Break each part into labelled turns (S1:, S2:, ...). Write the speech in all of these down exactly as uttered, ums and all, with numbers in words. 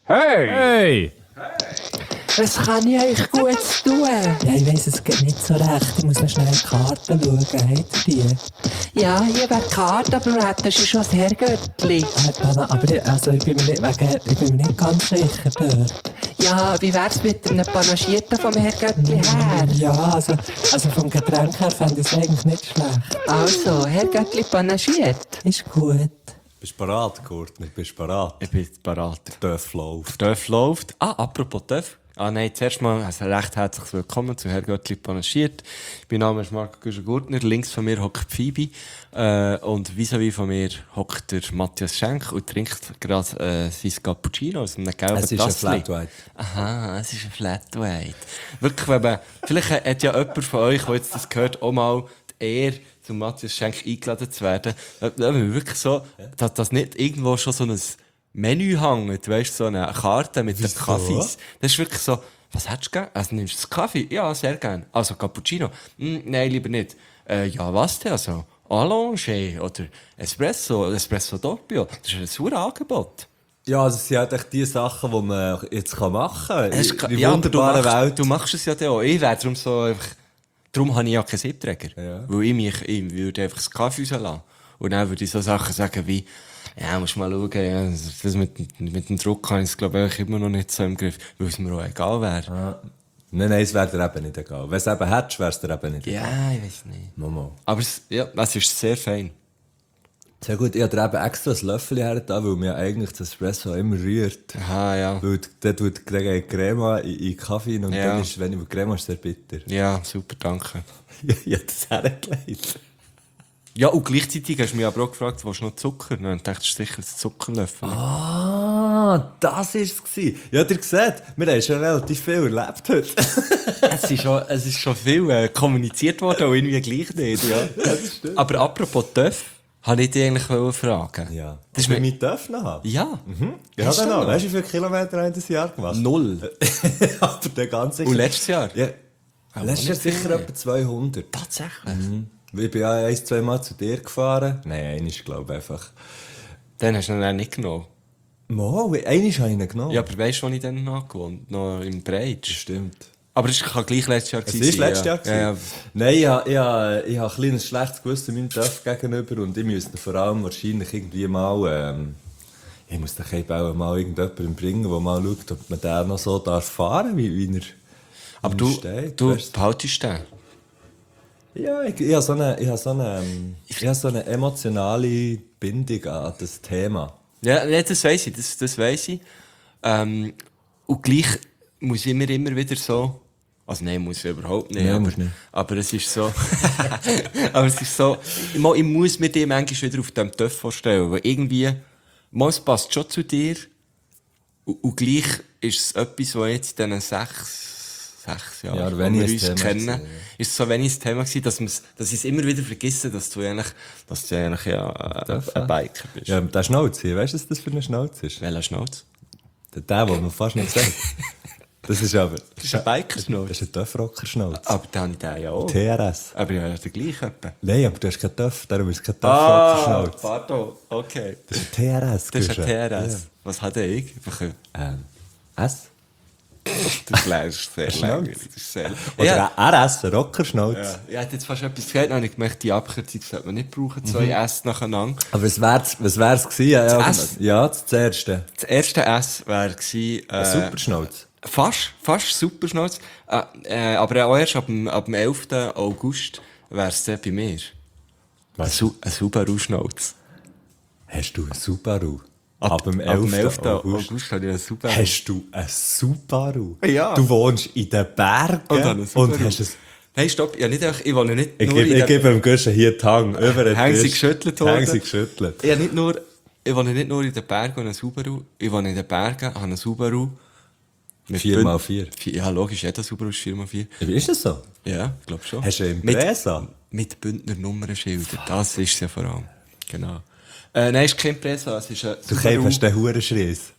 S1: Hey!
S2: Hey!
S3: Was kann ich euch gut tun?
S4: Ja, ich weiss, es geht nicht so recht. Ich muss noch schnell in die Karten schauen. Habt ihr die?
S3: Ja, hier wäre die Karte, aber du hättest schon das Herrgöttli.
S4: Äh, aber ich, also ich, bin mir nicht, wegen, ich bin mir nicht ganz sicher dort.
S3: Ja, wie wär's mit einem Panagierten vom Herrgöttli her?
S4: Ja, also, also vom Getränk her fände ich es eigentlich nicht schlecht.
S3: Also, Herrgöttli panagiert.
S4: Ist gut.
S1: Bist du bereit, Gurtner? Bist du bereit?
S2: Ich bin bereit.
S1: Der Töff läuft.
S2: Töff läuft. Ah, apropos Töff. Ah nein, zuerst mal also recht herzlich willkommen zu Herr Göttli panaschiert. Mein Name ist Marco Güschen-Gurtner. Links von mir hockt Phoebe. Äh, und vis-à-vis von mir hockt der Matthias Schenk und trinkt gerade äh, sein Cappuccino aus einem gelben
S1: Es ist ein Flat White.
S2: Aha, es ist ein Flat White. Wirklich, wenn man, vielleicht hat ja jemand von euch, der jetzt das gehört, auch mal die Ehre, zum Matthias Schenk eingeladen zu werden. Wenn man wirklich so, dass das nicht irgendwo schon so ein Menü hängt, weißt du, so eine Karte mit den Kaffees. Das ist wirklich so, was hättest du gern? Also nimmst du das Kaffee? Ja, sehr gern. Also Cappuccino? Hm, nein, lieber nicht. Äh, ja, was denn? Also Allongé oder Espresso, Espresso Doppio. Das ist ein super Angebot.
S1: Ja, also es sind halt echt die Sachen, die man jetzt machen kann.
S2: Es
S1: In
S2: ist-
S1: die
S2: ja, aber du
S1: wunderbare
S2: machst,
S1: Welt.
S2: du machst es ja dann auch. Ich wäre darum so einfach, darum habe ich ja keinen Siebträger.
S1: Ja.
S2: Weil ich mich, ich würde einfach das Kaffee rauslassen. Und dann würde ich so Sachen sagen wie, ja, musst mal schauen, ja, das mit, mit dem Druck habe ich es, glaube ich, immer noch nicht so im Griff, weil es mir auch egal wäre.
S1: Ah. Nein, nein, es wäre dir eben nicht egal. Wenn es eben hättest, wäre es dir eben nicht egal.
S2: Ja, ich weiß nicht.
S1: Mama.
S2: Aber es, ja, es ist sehr fein.
S1: Sehr gut, ich habe dir eben extra ein Löffel hergetan, weil mir eigentlich das Espresso immer rührt.
S2: Aha, ja.
S1: Weil der tut die Crema in, in den Kaffee rein und
S2: Ja.
S1: dann ist, wenn ich die Crema ist, sehr bitter.
S2: Ja, super, danke.
S1: Ich habe das hergelegt.
S2: Ja, und gleichzeitig hast du mich aber auch gefragt, willst du noch Zucker? Dann dachte ich, sicher ein Zuckerlöffel.
S1: Ah, das war es. Ja, ihr seht, wir haben schon relativ viel erlebt heute.
S2: Es ist schon, es ist schon viel äh, kommuniziert worden, aber irgendwie gleich nicht, ja.
S1: das stimmt.
S2: Aber apropos Töff, habe ich dich eigentlich wollen fragen.
S1: Ja.
S2: Das ist
S1: wir
S2: mir...
S1: mit Töff noch haben.
S2: Ja.
S1: Mhm. Ja,
S2: Hast
S1: dann
S2: du
S1: noch.
S2: noch?
S1: Weißt du, wie viele Kilometer haben das Jahr gemacht?
S2: Null.
S1: Aber der ganze...
S2: Und letztes Jahr?
S1: Ja.
S2: Aber
S1: Letztes Jahr
S2: nicht viel
S1: sicher
S2: mehr.
S1: etwa zweihundert.
S2: Tatsächlich?
S1: Ich bin ja ein, zwei Mal zu dir gefahren. Nein, einmal glaube ich einfach.
S2: Dann hast du ihn dann nicht genommen.
S1: Mal, einmal habe ich ihn genommen.
S2: Ja, aber weißt du, wo ich dann noch gewohnt? Noch im Breitsch.
S1: Stimmt.
S2: Aber es kann gleich letztes Jahr
S1: Es
S2: gewesen
S1: war letztes
S2: sein,
S1: Jahr. gewesen.
S2: Ja, ja.
S1: Nein, ich habe, ich habe, ich habe ein kleines schlechtes Gewissen meinem Töff gegenüber und ich müsste vor allem wahrscheinlich irgendwie mal, ähm, ich muss den Keibauer mal irgendjemandem bringen, der mal schaut, ob man den noch so darf fahren, wie, wie er
S2: Aber
S1: wie er
S2: du,
S1: steht,
S2: du
S1: weißt
S2: behaltest den.
S1: Ja, ich, ich habe so eine, ich habe so eine, ähm, ich habe so eine emotionale Bindung an das Thema.
S2: Ja, nee, das weiss ich, das, das weiss ich. Ähm, und gleich muss ich mir immer wieder so, also nein, muss ich überhaupt nicht,
S1: Nein,
S2: aber,
S1: musst nicht.
S2: aber es ist so, aber es ist so, ich, mo- ich muss mir die manchmal wieder auf dem Töff vorstellen, weil irgendwie, mal, es passt schon zu dir, und, und gleich ist es etwas, was jetzt in diesen sechs, sechs Jahren,
S1: Ja,
S2: wo
S1: wenn
S2: wir
S1: ich
S2: uns
S1: ein Thema
S2: kennen,
S1: gewesen, ja.
S2: ist es so wenig ein Thema gewesen, dass, wir's- dass ich es immer wieder vergesse, dass du eigentlich, dass du eigentlich ja äh,
S1: Töff,
S2: ein
S1: ja.
S2: Biker bist.
S1: Ja, der Schnauz hier, weißt du, was das für ein Schnauz ist?
S2: Welcher Schnauz?
S1: Der, der, den man fast nicht sagt. Das ist aber,
S2: Das ist ein Biker-Schnauz.
S1: das ist ein Töffrocker-Schnauz.
S2: Aber dann habe ich den ja auch.
S1: T R S.
S2: Aber ja, der gleiche etwa.
S1: Nein, aber du hast keinen Töff, darum ist es kein
S2: Ah,
S1: Töffrocker-Schnauz.
S2: pardon, okay.
S1: Das ist ein T R S.
S2: Das ist ein
S1: Guschen.
S2: T R S. Was hat ich? Einfach ein...
S1: Ja. Ähm, S?
S2: Das ist sehr
S1: Schnauz.
S2: langweilig. Das ist sehr...
S1: Oder
S2: Ja,
S1: ein R S, ein Rockerschnauz.
S2: ja. Ich hätte jetzt fast etwas gesagt, dann habe ich gemerkt, die Abkürzung sollte man nicht brauchen, zwei S nacheinander.
S1: Aber was wär's, was wär's gewesen? Ja, ja,
S2: Das S?
S1: ja, das erste.
S2: Das erste S wäre gewesen... Äh,
S1: Ein Superschnauz.
S2: Fast, fast Superschnauz. Äh, äh, aber auch erst ab dem, ab dem elften August wäre es dann bei mir. Ein,
S1: Was?
S2: Su ein Subaru-Schnauz.
S1: Hast du einen Subaru? Ab, dem
S2: Ab dem
S1: elften
S2: elften
S1: August.
S2: August habe ich einen Subaru.
S1: Hast du einen Subaru?
S2: Ja.
S1: Du wohnst in den Bergen
S2: Und habe einen Subaru.
S1: und hast es...
S2: Nein, stopp, ja, nicht, einfach- ich wohne nicht
S1: Ich
S2: nur
S1: gebe,
S2: in
S1: ich
S2: der...
S1: gebe dem Guschen hier die Hang. Über den
S2: Haben sie
S1: Tisch.
S2: geschüttelt
S1: Haben
S2: worden?
S1: sie geschüttelt.
S2: Ich, nicht nur, ich wohne nicht nur in den Bergen und einen Subaru, ich wohne in den Bergen, habe einen Subaru. Mit
S1: vier
S2: Bünd-
S1: mal vier.
S2: Vier- Ja, logisch, jeder Subaru ist vier mal vier.
S1: Wie ist das so?
S2: Ja, ich glaube schon.
S1: Hast du eine
S2: mit,
S1: Impresa?
S2: mit Bündner Nummernschilder, das ist es ja vor allem. Genau. Äh, nein, es ist kein Impresa, es ist ein
S1: Du hast den Hurenschreiss.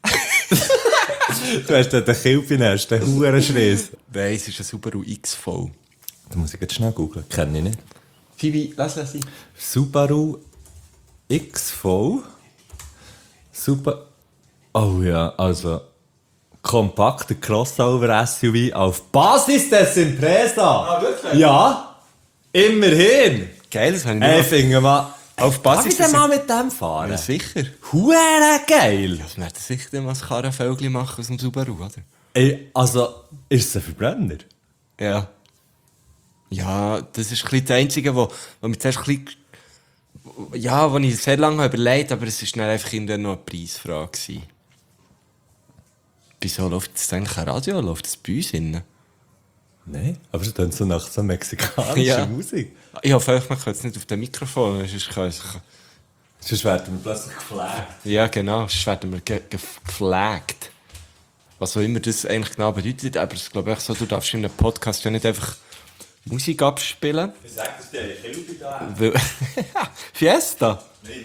S1: Du hast den Kilpin, hast den Hurenschreiss.
S2: Nein, es ist ein Subaru X V.
S1: Da muss ich jetzt schnell googeln. Kenne ich nicht.
S2: Phoebe, lass das sein.
S1: Subaru X V. Super. Oh ja, also. kompakter Crossover-S U V auf Basis des Impresa.
S2: Ah, wirklich?
S1: Ja, immerhin.
S2: Geil, das habe ich
S1: Ey,
S2: nicht
S1: finde mal...
S2: auf
S1: Darf
S2: Basis
S1: ich denn
S2: des-
S1: mal mit dem fahren?
S2: Ja, sicher.
S1: Huere geil!
S2: Das werden sicher mal ein Karrenvögel machen aus dem Subaru, oder?
S1: Ey, also, ist es ein Verbrenner?
S2: Ja. Ja, das ist ein bisschen das Einzige, wo, wo mir zuerst ein bisschen, ja, wo ich sehr lange überlegt habe, aber es war dann einfach irgendwann noch eine Preisfrage gewesen. Wieso läuft das eigentlich ein Radio? Läuft das bei uns innen?
S1: Nein, aber es klingt so nach so mexikanischer
S2: Ja.
S1: Musik.
S2: Ich hoffe, man hört es nicht auf dem Mikrofon, sonst kann ich...
S1: Sonst werden wir plötzlich geflaggt.
S2: Ja, genau, sonst werden wir ge ge geflaggt. Was auch immer das eigentlich genau bedeutet, aber es ist, glaube ich, so, du darfst in einem Podcast ja nicht einfach Musik abspielen.
S1: Wie sagt das der Kilby da?
S2: Weil Fiesta?
S1: Nein.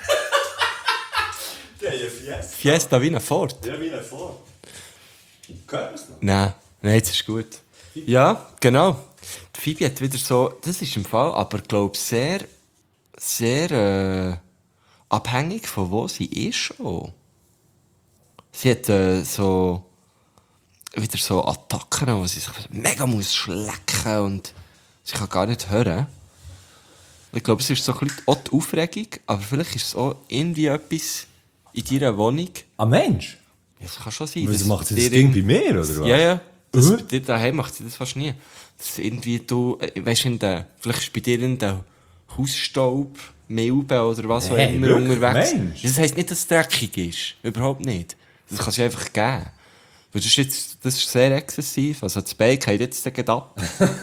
S1: Der ist Fiesta.
S2: Fiesta wie ein Ford?
S1: Ja, wie ein Vor. Gehört es noch?
S2: Nein, nein, jetzt ist gut. Ja, genau. Die Phoebe hat wieder so, das ist im Fall, aber glaube sehr, sehr äh, abhängig von wo sie ist auch. Sie hat äh, so wieder so Attacken, wo sie sich mega muss schlecken und sie kann gar nicht hören. Ich glaube, es ist so ein bisschen auch die Aufregung, aber vielleicht ist es auch irgendwie etwas in deiner Wohnung.
S1: Ein Mensch?
S2: Ja, das kann schon sein.
S1: Wieso
S2: dass
S1: macht sie
S2: dir
S1: das Ding
S2: irgend-
S1: bei mir, oder was?
S2: Ja, ja. Das,
S1: Mhm.
S2: bei dir daheim macht sie das fast nie. Das irgendwie du, äh, weißt du, in der, vielleicht ist bei dir in der Hausstaub, Milbe oder was auch
S1: Hey,
S2: immer
S1: wirklich?
S2: unterwegs.
S1: Mensch?
S2: Das heisst nicht, dass es dreckig ist. Überhaupt nicht. Das kann es einfach geben. Weil das ist jetzt, das ist sehr exzessiv. Also das Bein geht jetzt gerade ab.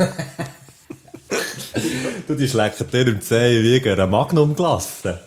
S1: Du, die schlecken dir im Zeh wie eine Magnumglasse.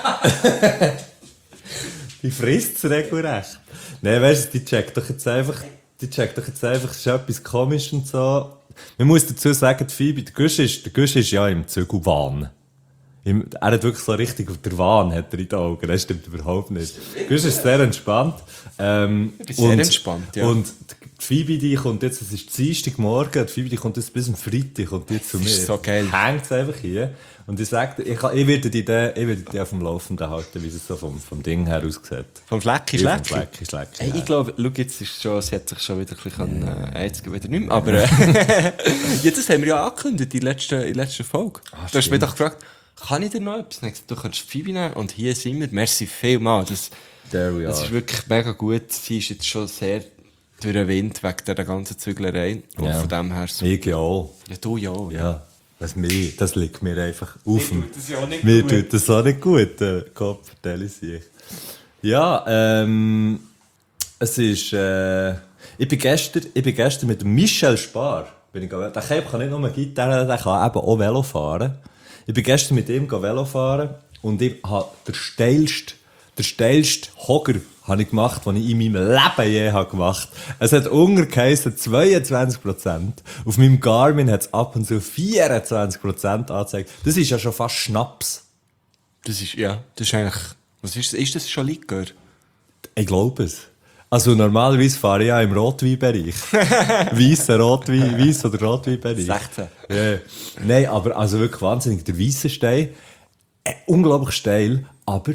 S1: Die frisst es regelrecht. Nein, weißt du, die checkt doch jetzt einfach, die checkt doch jetzt einfach, es ist etwas komisch und so. Man muss dazu sagen, die Phoebe, der Gusch ist, der Gusch ist ja im Zügelwahn. Im, er hat wirklich so richtig auf der Wahn, hat er in den Augen. Das stimmt überhaupt nicht. Gusch ist sehr entspannt. Ähm,
S2: Ich bin sehr entspannt, ja.
S1: Und die Phoebe, die kommt jetzt, es ist Dienstagmorgen, die Phoebe, die kommt jetzt bis am Freitag, kommt die zu mir.
S2: ist so geil.
S1: Hängt einfach hier. Und ich sage, ich, kann- ich werde die, dann- ich werde die auf dem Laufenden halten, wie es so vom, vom Ding her aussieht.
S2: Vom Flecki,
S1: Ja, vom
S2: Flecki.
S1: Flecki, Flecki,
S2: Hey,
S1: ja.
S2: ich glaube, schau, jetzt ist schon, sie hat sich schon wieder ein bisschen, äh, jetzt wieder nicht mehr, aber, äh, ja, das haben wir ja angekündigt in der letzten, in der letzten Folge. du hast mich
S1: stimmt.
S2: doch gefragt, kann ich dir noch etwas? Dann habe ich gesagt, du kannst Phoebe nehmen und hier sind wir. Merci vielmals. Das,
S1: There we
S2: das
S1: are.
S2: ist wirklich mega gut. Sie ist jetzt schon sehr durch den Wind wegen der ganzen Züglerei. Und
S1: Ja.
S2: von dem her so.
S1: Ich ja auch.
S2: Ja, du ja.
S1: Ja. Das, mir, das liegt mir einfach auf.
S2: Mir tut das ja auch nicht
S1: Mir
S2: gut.
S1: tut das auch nicht gut. Äh, Kopf, vertelle ich. Ja, ähm, es ist, äh, ich bin gestern, ich bin gestern mit dem Michel Spar, bin ich gegangen. Der Kerl kann nicht nur Gitarre, der kann eben auch Velo fahren. Ich bin gestern mit ihm Velo fahren und ich habe der steilste, der steilste Hogger habe ich gemacht, den ich in meinem Leben je habe gemacht. Es hat ungeheissen zweiundzwanzig Prozent. Auf meinem Garmin hat es ab und zu vierundzwanzig Prozent angezeigt. Das ist ja schon fast Schnaps.
S2: Das ist, ja, das ist eigentlich, was ist das? Ist das schon Likör?
S1: Ich glaube es. Also normalerweise fahre ich ja im Rotweinbereich. Weisser Rotwein, Weiss- oder Rotweinbereich.
S2: sechzehn.
S1: Ja. Nein, aber also wirklich wahnsinnig. Der weisse Stein, äh, unglaublich steil, aber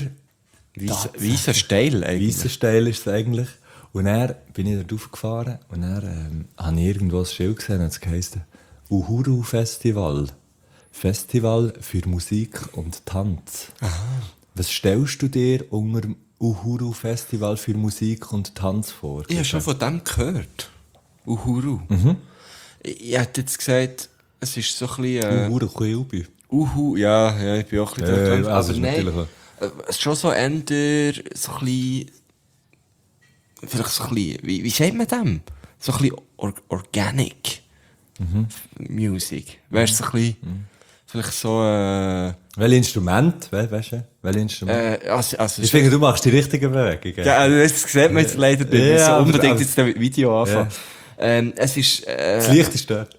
S2: Weißer Steil eigentlich.
S1: weisser Steil ist es eigentlich. Und dann bin ich da raufgefahren und dann ähm, habe ich irgendwo ein Schild gesehen, hat es geheißen Uhuru Festival. Festival für Musik und Tanz. Was stellst du dir unter dem Uhuru Festival für Musik und Tanz vor?
S2: Ich habe schon von dem gehört. Uhuru. Ich hätte jetzt gesagt, es ist so ein bisschen... Äh,
S1: Uhuru Kilby.
S2: Uhu, ja, ja, ich bin auch ein bisschen
S1: Ja,
S2: dran.
S1: ja, also
S2: Aber
S1: ist
S2: nein,
S1: natürlich
S2: äh, es ist schon so eher so ein bisschen... Vielleicht so ein bisschen... Wie, wie sagt man dem? So ein bisschen or organic Music. Weißt du, so ein bisschen... Vielleicht so... Äh,
S1: Welches Instrument? We weißt du? Welches Instrument?
S2: äh, also, also
S1: ich finde, du machst die richtigen Bewegungen.
S2: Ja, also das sieht man jetzt leider nicht.
S1: Ja,
S2: Wir müssen
S1: aber-
S2: unbedingt
S1: aber-
S2: jetzt das Video anfangen.
S1: Ja.
S2: Ähm, es ist... Äh,
S1: Das Licht ist dort.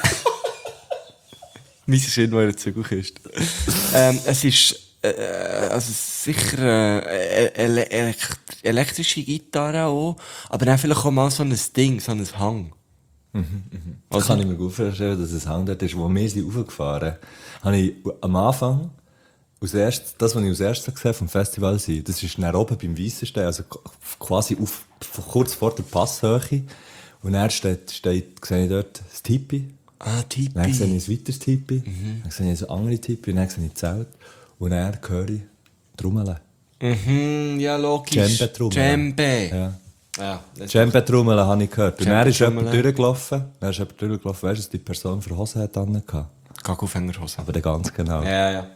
S2: Mein Sinn, wo er Zügelkiste. ähm, es ist, äh, also sicher, äh, ele elekt elektrische Gitarre auch, aber dann vielleicht auch mal so ein Ding, so ein Hang.
S1: Das kann ich mir gut vorstellen, dass es Hang dort ist. Wo wir sind raufgefahren, habe ich am Anfang als erstes, das, was ich als erstes gesehen habe vom Festival sein, das ist dann oben beim Weissenstein, also quasi auf, kurz vor der Passhöhe. Und dann steht, steht, sehe ich dort das Tipi.
S2: Ah, Tipi.
S1: Dann sehe ich ein weiteres Tipi. Mhm. Dann sehe ich ein anderes Tipi. Und dann sehe ich Zelt. Und dann höre ich Trommeln.
S2: Mhm, ja, logisch.
S1: Djembe-Trommeln.
S2: Djembe.
S1: Ja.
S2: Ja, das
S1: Djembe-Trommeln habe ich gehört. Und dann ist jemand
S2: Djembe-Trommeln.
S1: durchgelaufen. Dann ist jemand durchgelaufen. Weißt du, was die Person für Hosen hat angehabt?
S2: Gagoufhängerhose.
S1: Aber dann ganz genau.
S2: Ja, ja.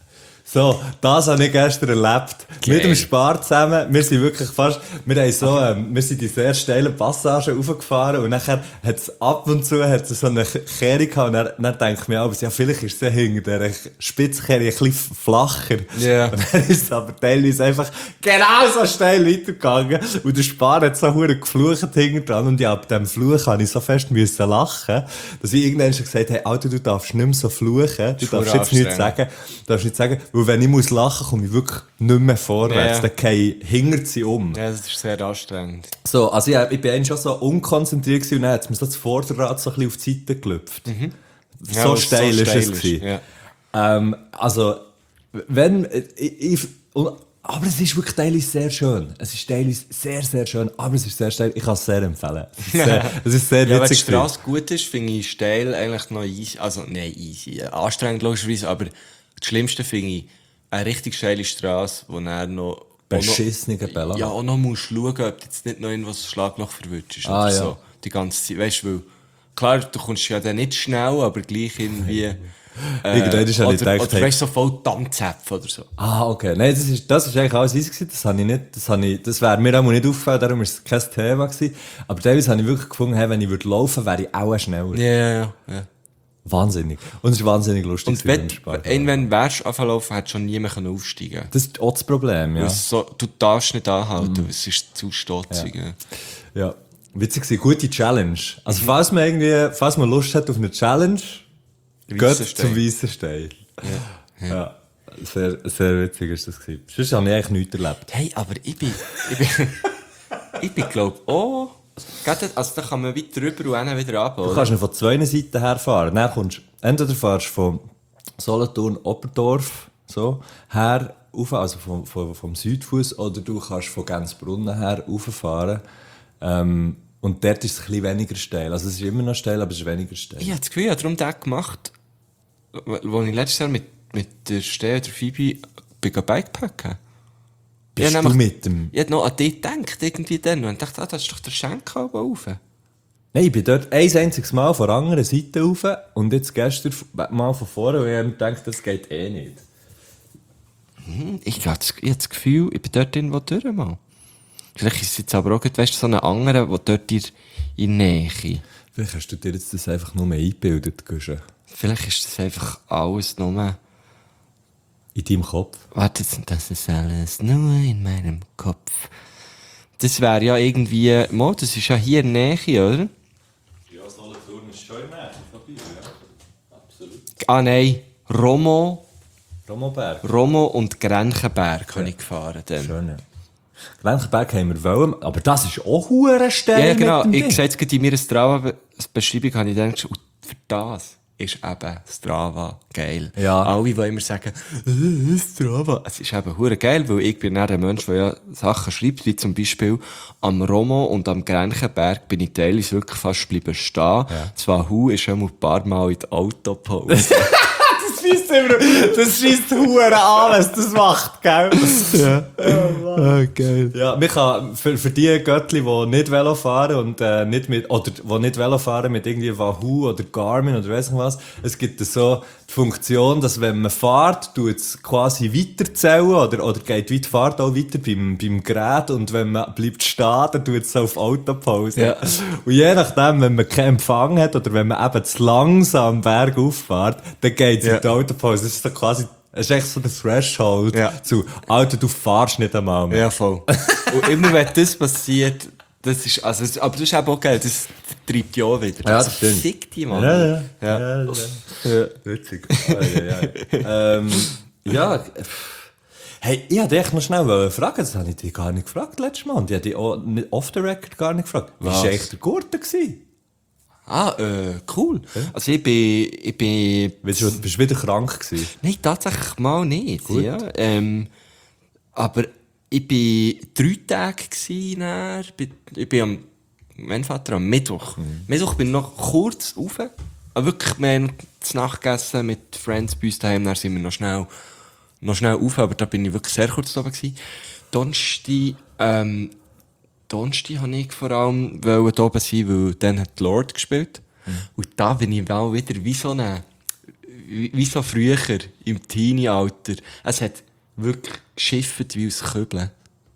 S1: So, das habe ich gestern erlebt.
S2: Geil.
S1: Mit dem Spar zusammen. Wir sind wirklich fast, wir haben so, ähm, wir sind die sehr steilen Passagen raufgefahren und nachher hat es ab und zu hat's so eine Kehrung gehabt und dann, dann denke ich mir aber, ja, vielleicht ist es ja hinter dieser Spitzkehrung ein bisschen flacher.
S2: Ja.
S1: Und dann ist es aber teilweise einfach genau so steil weitergegangen und der Spar hat so verdammt geflucht hinten dran und ja, ab dem Fluch habe ich so fest müssen lachen, dass ich irgendwann schon gesagt habe, hey, Alter, du darfst nicht mehr so fluchen, du darfst jetzt nichts sagen, du darfst nicht sagen, weil wenn ich muss lachen, komme ich wirklich nicht mehr vorwärts.
S2: Ja.
S1: Dann gehe ich hinter sie um.
S2: Ja, das ist sehr anstrengend.
S1: So, also ja, ich bin eigentlich schon so unkonzentriert gewesen und dann hat mir so das Vorderrad so ein bisschen auf die Seite gelüpft.
S2: Mhm.
S1: So
S2: Ja,
S1: steil
S2: so
S1: ist
S2: steil
S1: es
S2: ist,
S1: gewesen.
S2: ja.
S1: Ähm, also, wenn, ich, ich, und, aber es ist wirklich teilweise sehr schön. Es ist teilweise sehr, sehr schön, aber es ist sehr steil. Ich kann es sehr empfehlen. Es ist sehr, es ist sehr
S2: Ja, wenn die
S1: witzig.
S2: Straße gut ist, finde ich steil eigentlich noch easy. Also, nein, easy. Anstrengend logischerweise, aber das Schlimmste finde ich eine richtig steile Straße, wo dann noch...
S1: Beschissene Bella.
S2: Ja, auch noch musst schauen, ob du jetzt nicht noch irgendwas Schlagloch verwünscht ist
S1: Ah,
S2: oder
S1: ja.
S2: so. Die ganze Zeit. Weißt du, weil... Klar, du kommst ja dann nicht schnell, aber gleich irgendwie... Äh,
S1: Irgendwann ist ja
S2: oder,
S1: nicht gedacht,
S2: oder
S1: hey-
S2: weißt du, so voll Dampfzäpfen oder so.
S1: Ah, okay. Nein, das ist, das ist eigentlich alles easy gewesen. Das habe ich nicht, das habe ich, das wäre mir auch nicht aufgefallen, darum ist es kein Thema gewesen. Aber teilweise habe ich wirklich gefunden, hey, wenn ich würde laufen, wäre ich auch schneller.
S2: Ja, ja, ja. ja.
S1: Wahnsinnig. Und es ist wahnsinnig lustig.
S2: Und wenn, irgendwann wärst du angelaufen, hättest du schon nie mehr aufsteigen können.
S1: Das ist auch das Problem, ja.
S2: Weil es So, du darfst nicht anhalten, es ist zu stotzig. Ja.
S1: Ja. Witzig gewesen. Gute Challenge. Also, falls man irgendwie, falls man Lust hat auf eine Challenge, geht
S2: Weissenstein.
S1: zum Weissenstein.
S2: Ja.
S1: Ja. Sehr, sehr witzig ist das gewesen. Sonst habe ich eigentlich nichts erlebt.
S2: Hey, aber ich bin, ich bin, ich bin glaub, oh, gerade- also da kann man weiter rüber und dann wieder runter,
S1: Du
S2: oder?
S1: kannst nicht von zwei Seiten her fahren. Dann kommst, entweder fahrst du von Solothurn, Oberndorf, so, her, rauf, also vom, vom, vom Südfuss, oder du kannst von Gänzbrunnen her rauffahren. Ähm, und dort ist es ein bisschen weniger steil. Also es ist immer noch steil, aber es ist weniger steil.
S2: Ich habe das Gefühl, ich habe darum den gemacht, wo ich letztes Jahr mit, mit der Steh oder Phoebe bin Bikepacken.
S1: Bist
S2: Ja,
S1: du
S2: nämlich-
S1: mit dem...
S2: Ich habe noch an dich gedacht, irgendwie dann, und dachte, ah, das ist doch der Schenk oben rauf.
S1: Nein, ich bin dort ein einziges Mal von der anderen Seite rauf und jetzt gestern mal von vorne, weil ich mir gedacht, das geht eh nicht.
S2: Hm, Ich glaube, ich habe das Gefühl, ich bin dort irgendwo durch mal. Vielleicht ist es jetzt aber auch, gerade, weißt du, so einen anderen, der dort in, in Nähe.
S1: Vielleicht hast du dir jetzt das einfach nur eingebildet, Guschen.
S2: Vielleicht ist das einfach alles nur...
S1: In deinem Kopf.
S2: Warte, das ist alles nur in meinem Kopf. Das wäre ja irgendwie... Mo, das ist ja hier in der Nähe, oder?
S1: Ja, Solothurn ist schon in der Nähe, ja. Absolut.
S2: Ah nein, Romo,
S1: Romoberg.
S2: Romo und Grenchenberg habe ich gefahren. Dann.
S1: Schön, ja. Grenchenberg haben wir wollen, aber das ist auch hure steil.
S2: Ja, ja, genau.
S1: mit dem
S2: Ich
S1: Ding.
S2: sehe jetzt gerade in meiner Strava-Beschreibung, habe ich gedacht, und für das ist eben Strava geil.
S1: Ja.
S2: Alle, die immer sagen, äh, Strava. Es ist eben hure geil, weil ich bin dann ein Mensch, der ja Sachen schreibt, wie zum Beispiel am Romo und am Grenchenberg bin ich teilweise wirklich fast bleiben stehen. Zwar Hu ist schon ein paar Mal in die Autopause.
S1: Das scheisst immer, das scheisst hure an, was das macht, gell? Ja.
S2: Ah, geil.
S1: Ja, man kann, für, für die Göttli, die nicht Velo fahren und, äh, nicht mit, oder, die nicht Velo fahren mit irgendwie Wahoo oder Garmin oder weiss nicht was, es gibt so die Funktion, dass wenn man fährt, tut es quasi weiterzählen oder, oder geht weit Fahrt auch weiter beim, beim Gerät und wenn man bleibt stehen, dann tut es auf Autopause.
S2: Ja.
S1: Und je nachdem, wenn man keinen Empfang hat oder wenn man eben zu langsam Berg auffährt, dann geht es
S2: Ja.
S1: in die Autopause. Das ist so quasi, es ist echt so der Threshold
S2: Ja.
S1: zu, Alter, du fahrst nicht einmal mehr.
S2: Ja, voll. Und immer wenn das passiert, das ist, also, das- aber das ist eben auch geil, das treibt ja auch wieder.
S1: Ja,
S2: Also,
S1: das stimmt.
S2: Fick die, Mann.
S1: Ja, ja.
S2: Ja.
S1: Ja, ja. ja. Witzig. Ah, ja, ja. ähm, ja, pff. Hey, ich wollte dich noch schnell fragen, das habe ich dich gar nicht gefragt letztes Mal. Und ich habe dich auch nicht off the record gar nicht gefragt. Wie
S2: Was?
S1: war eigentlich der Gurten gewesen?
S2: Ah, äh, cool. Ja. Also ich bin... Ich bin
S1: bist du bist wieder krank gewesen?
S2: Nein, tatsächlich mal nicht. Ja. Ähm, aber ich war drei Tage gewesen, dann, ich bin am... Mein Vater am Mittwoch. Mhm. Mittwoch bin ich noch kurz rauf. Aber wirklich, wir haben zu Nacht gegessen mit Friends bei uns daheim. Dann sind wir noch schnell, noch schnell rauf. Aber da bin ich wirklich sehr kurz oben gewesen. Donnerstag, ähm, Donnerstag habe ich vor allem wollte oben sein, weil dann hat Lord gespielt. Mhm. Und da bin ich auch wieder wie so eine, wie, wie so früher im Teenie-Alter. Es hat wirklich geschifft wie aus Kübeln.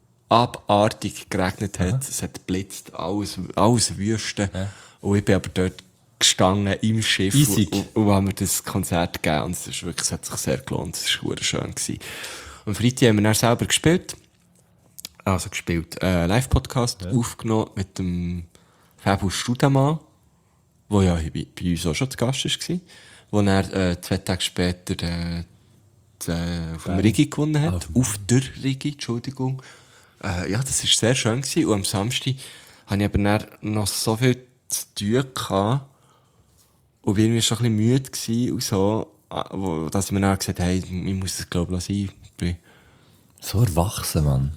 S2: Abartig geregnet hat. Ja. Es hat blitzt, alles, alles Wüste. Ja. Und ich bin aber dort gestanden im Schiff und, und, und haben mir das Konzert gegeben. Und es, ist wirklich, es hat sich sehr gelohnt. Es war schön gewesen. Und Freitag haben wir dann selber gespielt. Also gespielt, äh, Live-Podcast ja. aufgenommen mit dem Fabus Studemann, der ja bei, bei uns auch schon zu Gast war, wo er äh, zwei Tage später äh, die, äh, auf dem Rigi gewonnen hat. Oh. Auf der Rigi, Entschuldigung. Äh, ja, das war sehr schön gewesen. Und am Samstag hatte ich aber dann noch so viel zu tun gehabt und bin irgendwie schon ein bisschen müde gewesen und so, wo, dass ich mir dann gesagt habe, hey, ich muss das glaube ich sein.
S1: So erwachsen, Mann.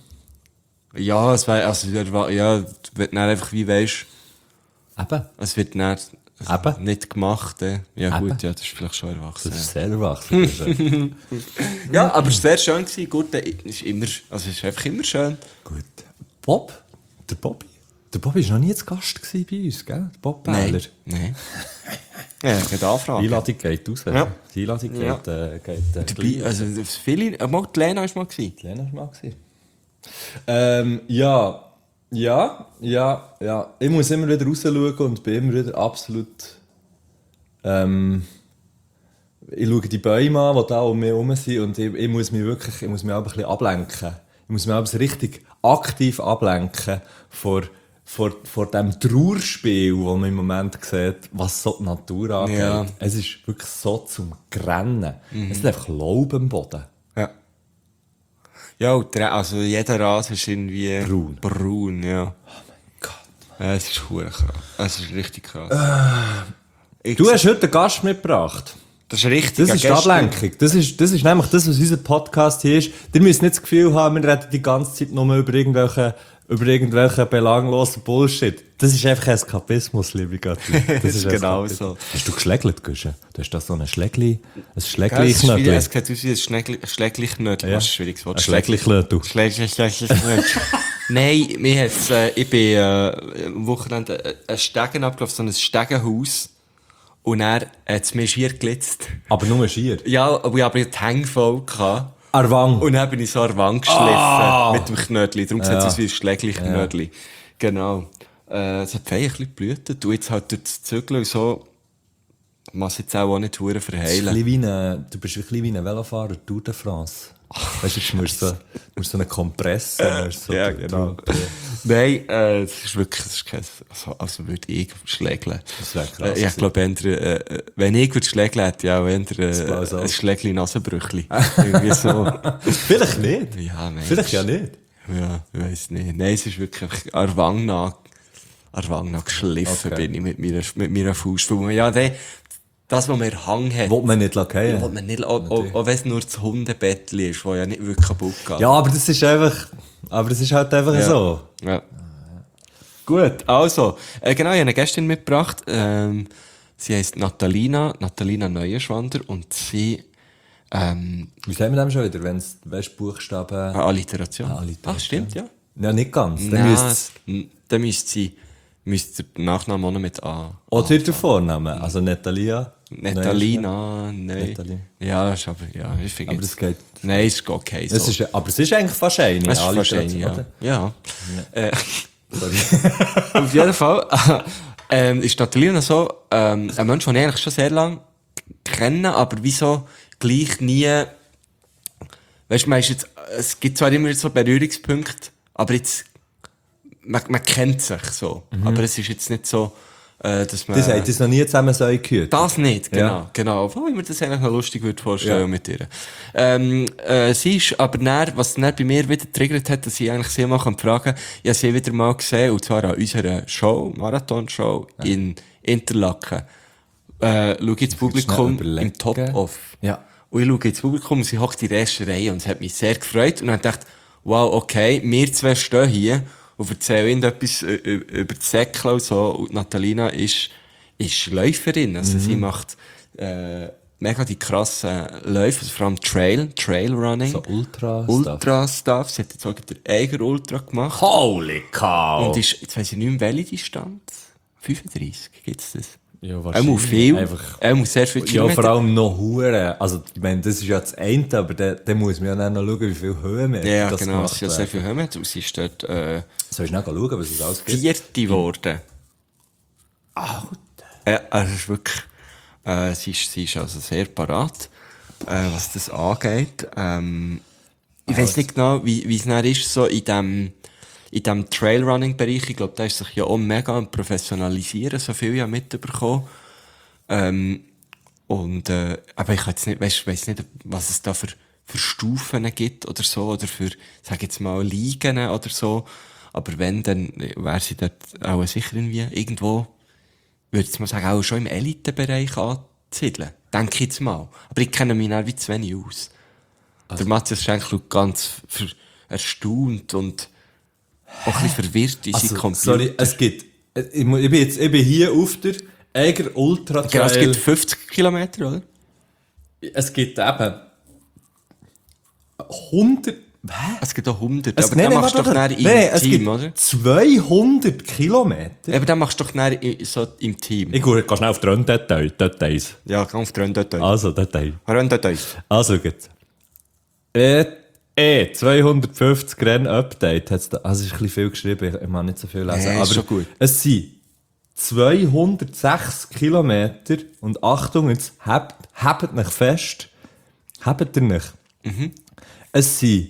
S2: Ja, es war, also, ja, wird dann einfach, wie weisst,
S1: eben.
S2: Es wird dann
S1: eben.
S2: nicht gemacht, äh. Ja,
S1: eben.
S2: Gut, ja, das ist vielleicht schon erwachsen.
S1: Das ist sehr erwachsen.
S2: Ja, aber es war sehr schön gewesen. Gut, ist immer, also, es ist einfach immer schön.
S1: Gut. Bob? Der Bobby? Der Bobby war noch nie zu Gast bei uns, gell? Der Bob Bähler.
S2: Nein. Ja, ich kann anfragen.
S1: Die Einladung geht raus.
S2: Ja.
S1: Die Einladung geht,
S2: ja.
S1: äh, geht, äh,
S2: Dabei, also, viele, äh, mal, die Lena war mal gewesen.
S1: Die Lena war mal gewesen. Ähm, ja, ja, ja, ja. Ich muss immer wieder raus schauen und bin immer wieder absolut. Ähm, ich schaue die Bäume an, die da um mich herum sind, und ich, ich muss mich wirklich, ich muss mich auch ein bisschen ablenken. Ich muss mich auch richtig aktiv ablenken vor, vor, vor dem Trauerspiel, das man im Moment sieht, was so die Natur angeht. Ja. Es ist wirklich so zum Grennen. Mhm. Es ist einfach Laub am Boden.
S2: Ja. Ja, also jeder Rasen ist irgendwie
S1: braun.
S2: Braun, ja.
S1: Oh mein Gott.
S2: Ja, es ist verdammt krass. Es ist richtig krass.
S1: Äh, du hast heute einen Gast mitgebracht.
S2: Das ist richtig.
S1: Das ist die Ablenkung. Das ist, das ist nämlich das, was unser Podcast hier ist. Ihr müsst nicht das Gefühl haben, wir reden die ganze Zeit nur über irgendwelche, über irgendwelche belanglosen Bullshit. Das ist einfach Eskapismus, liebe Götti. Das,
S2: das ist genau so.
S1: Hast du geschlägelt, Güsche? Du hast da so ein Schlägli, ein
S2: Schlägli-Knödel. Es sieht aus wie ein Schlägli-Knödel.
S1: Ja.
S2: Was ist ein schwieriges Wort?
S1: Ein Schlägli-Knödel.
S2: Schlägli-Knödel. Nein, mir hat's, äh, ich bin äh, am Wochenende äh, ein Stegen abgelaufen, so ein Stegenhaus. Und er hat es mir schier gelitzt.
S1: Aber nur schier?
S2: Ja, aber ich hatte die Hänge voll.
S1: An Wang?
S2: Und dann bin ich so an Wang geschliffen. Ah! Mit dem Knödel. Darum ja. Sieht es aus wie ein Schlägli-Knödel. Ja. Genau. Äh, es hat fein ein bisschen geblutet. Und jetzt halt durch das Zügeln und so, muss es jetzt auch nicht verdammt verheilen.
S1: Wie eine, du bist ein bisschen wie ein Velofahrer, Tour de France. Weißt du, du musst so, musst so einen Kompressor. So
S2: ja, genau. Nein, äh, das ist wirklich, das ist kein, also, also würde ich schlägeln. Das wäre krass. Äh, ich glaube, äh, wenn ich würde schlägeln, hätte ich auch eher äh, ein Schlägli Nasenbrüchli. Irgendwie so.
S1: Vielleicht nicht.
S2: Ja, nein.
S1: Vielleicht ja nicht.
S2: Ja, ich weiss nicht. Nein, es ist wirklich an Wang nach, an Wang nach geschliffen okay. bin ich mit meiner, mit meiner Faust. Ja, der, das, was mir Hang hat.
S1: Will man nicht lassen.
S2: Ja, will man nicht, auch, auch, auch wenn es nur das Hundebettchen ist, das ja nicht wirklich kaputt geht.
S1: Ja, aber das ist einfach, aber es ist halt einfach
S2: ja.
S1: so.
S2: Ja. Gut, also, äh, genau, ich habe eine Gästin mitgebracht, ähm, sie heisst Natalina, Natalina Neuenschwander, und sie, ähm,
S1: wie sagen wir dem schon wieder, wenn es, weißt, Buchstaben...
S2: Eine Alliteration.
S1: Eine Alliteration.
S2: Ach, stimmt, ja.
S1: Ja, nicht ganz. Dann
S2: Nein,
S1: müsste
S2: dann müsste sie, müsste der Nachname auch noch mit A.
S1: Oder der Vorname, also Natalia.
S2: Natalina, nein.
S1: Natalie.
S2: Ja, ist aber, ja, ich finde.
S1: Aber das geht.
S2: Nein, ist okay. So.
S1: Es ist, aber es ist eigentlich fast eine.
S2: Es ist fast eine, ja.
S1: Oder?
S2: Ja.
S1: ja.
S2: Äh, auf jeden Fall ähm, ist Natalina so ähm, ein Mensch, den ich eigentlich schon sehr lange kenne, aber wieso gleich nie. Weißt du, man ist jetzt, es gibt zwar immer so Berührungspunkte, aber jetzt man, man kennt sich so. Mhm. Aber es ist jetzt nicht so, äh, dass man...
S1: Das hat das noch nie zusammen so gehört.
S2: Das nicht, genau.
S1: Ja.
S2: genau. Obwohl ich mir das eigentlich noch lustig würde vorstellen
S1: ja.
S2: mit ihr. Ähm, äh, sie ist aber dann, was dann bei mir wieder triggert hat, dass ich eigentlich sie mal fragen kann, ich habe sie wieder mal gesehen, und zwar an unserer Show, Marathon-Show, ja. in Interlaken, äh, schaue ich ins Publikum
S1: schnell
S2: im Top-Off.
S1: Ja.
S2: Und ich schaue ins Publikum und sie hockt in der ersten Reihe und es hat mich sehr gefreut. Und dann dachte ich, wow, okay, wir zwei stehen hier und erzählen ihnen etwas äh, über das Säckle und so. Und Natalina ist, ist Läuferin. Also mhm. sie macht äh, mega die krassen Läufe, also vor allem Trail, Trailrunning.
S1: So Ultra-Stuff.
S2: Ultra-Stuff. Sie hat jetzt auch den eigenen Ultra gemacht.
S1: Holy cow!
S2: Und ist, jetzt weiss ich nicht mehr, welche Distanz. fünfunddreissig, gibt's das?
S1: Ja,
S2: Er muss viel,
S1: Einfach,
S2: er muss sehr viel
S1: ja,
S2: Kilometer.
S1: vor allem noch Huren. Also, ich meine, das ist ja das eine, aber dann, dann muss man ja dann noch schauen, wie viel Höhenmeter
S2: Ja,
S1: das
S2: genau,
S1: gemacht
S2: es ist ja sehr viel Höhenmeter. Und sie ist dort, äh,
S1: Soll ich noch schauen, was es alles gibt?
S2: Vierte geworden. Alter. Ja, also es ist wirklich, äh, sie ist, sie ist also sehr parat, äh, was das angeht. Ähm, ich weiss nicht genau, wie, wie es dann ist, so in dem, in dem Trailrunning-Bereich. Ich glaube, da ist sich ja auch mega am Professionalisieren, so viel ja mitbekommen. Ähm, und, äh, aber ich jetzt nicht, weiss, weiss nicht, was es da für, für Stufen gibt oder so, oder für, sag jetzt mal, Ligen oder so. Aber wenn, dann wäre sie dort auch sicher irgendwie irgendwo, würde ich mal sagen, auch schon im Elitebereich anzusiedeln. Denke ich jetzt mal. Aber ich kenne mich dann wie zu wenig aus. Also, der Matthias Schenk schaut ganz ver- erstaunt und auch ein bisschen verwirrt in
S1: also,
S2: seinem Computer.
S1: Sorry, es gibt, ich, mu- ich bin jetzt, ich bin hier auf der Eiger Ultra Trail.
S2: Genau, es gibt fünfzig Kilometer, oder?
S1: Es gibt eben hundert, hä?
S2: Es gibt auch hundert,
S1: Es,
S2: aber
S1: nein,
S2: dann
S1: nein,
S2: machst du
S1: warte,
S2: doch
S1: warte.
S2: dann im
S1: Nein, nein, es
S2: Team,
S1: gibt
S2: oder?
S1: zweihundert Kilometer.
S2: Ja, aber dann machst du doch dann i- so im Team.
S1: Ich gehe schnell auf die Renndetail, Details.
S2: Ja, ganz dran, dort, dort.
S1: Also, Detail.
S2: Dort, dort, dort.
S1: Also gut. Äh, eh, zweihundertfünfzig Renn-Update hat's da. Also, es ist ein bisschen viel geschrieben, ich mag nicht so viel lesen.
S2: Ja, ist
S1: aber
S2: schon gut.
S1: Es sind zweihundertsechs Kilometer und Achtung, jetzt habt, habt euch fest. Habt ihr nicht.
S2: Mhm.
S1: Es sind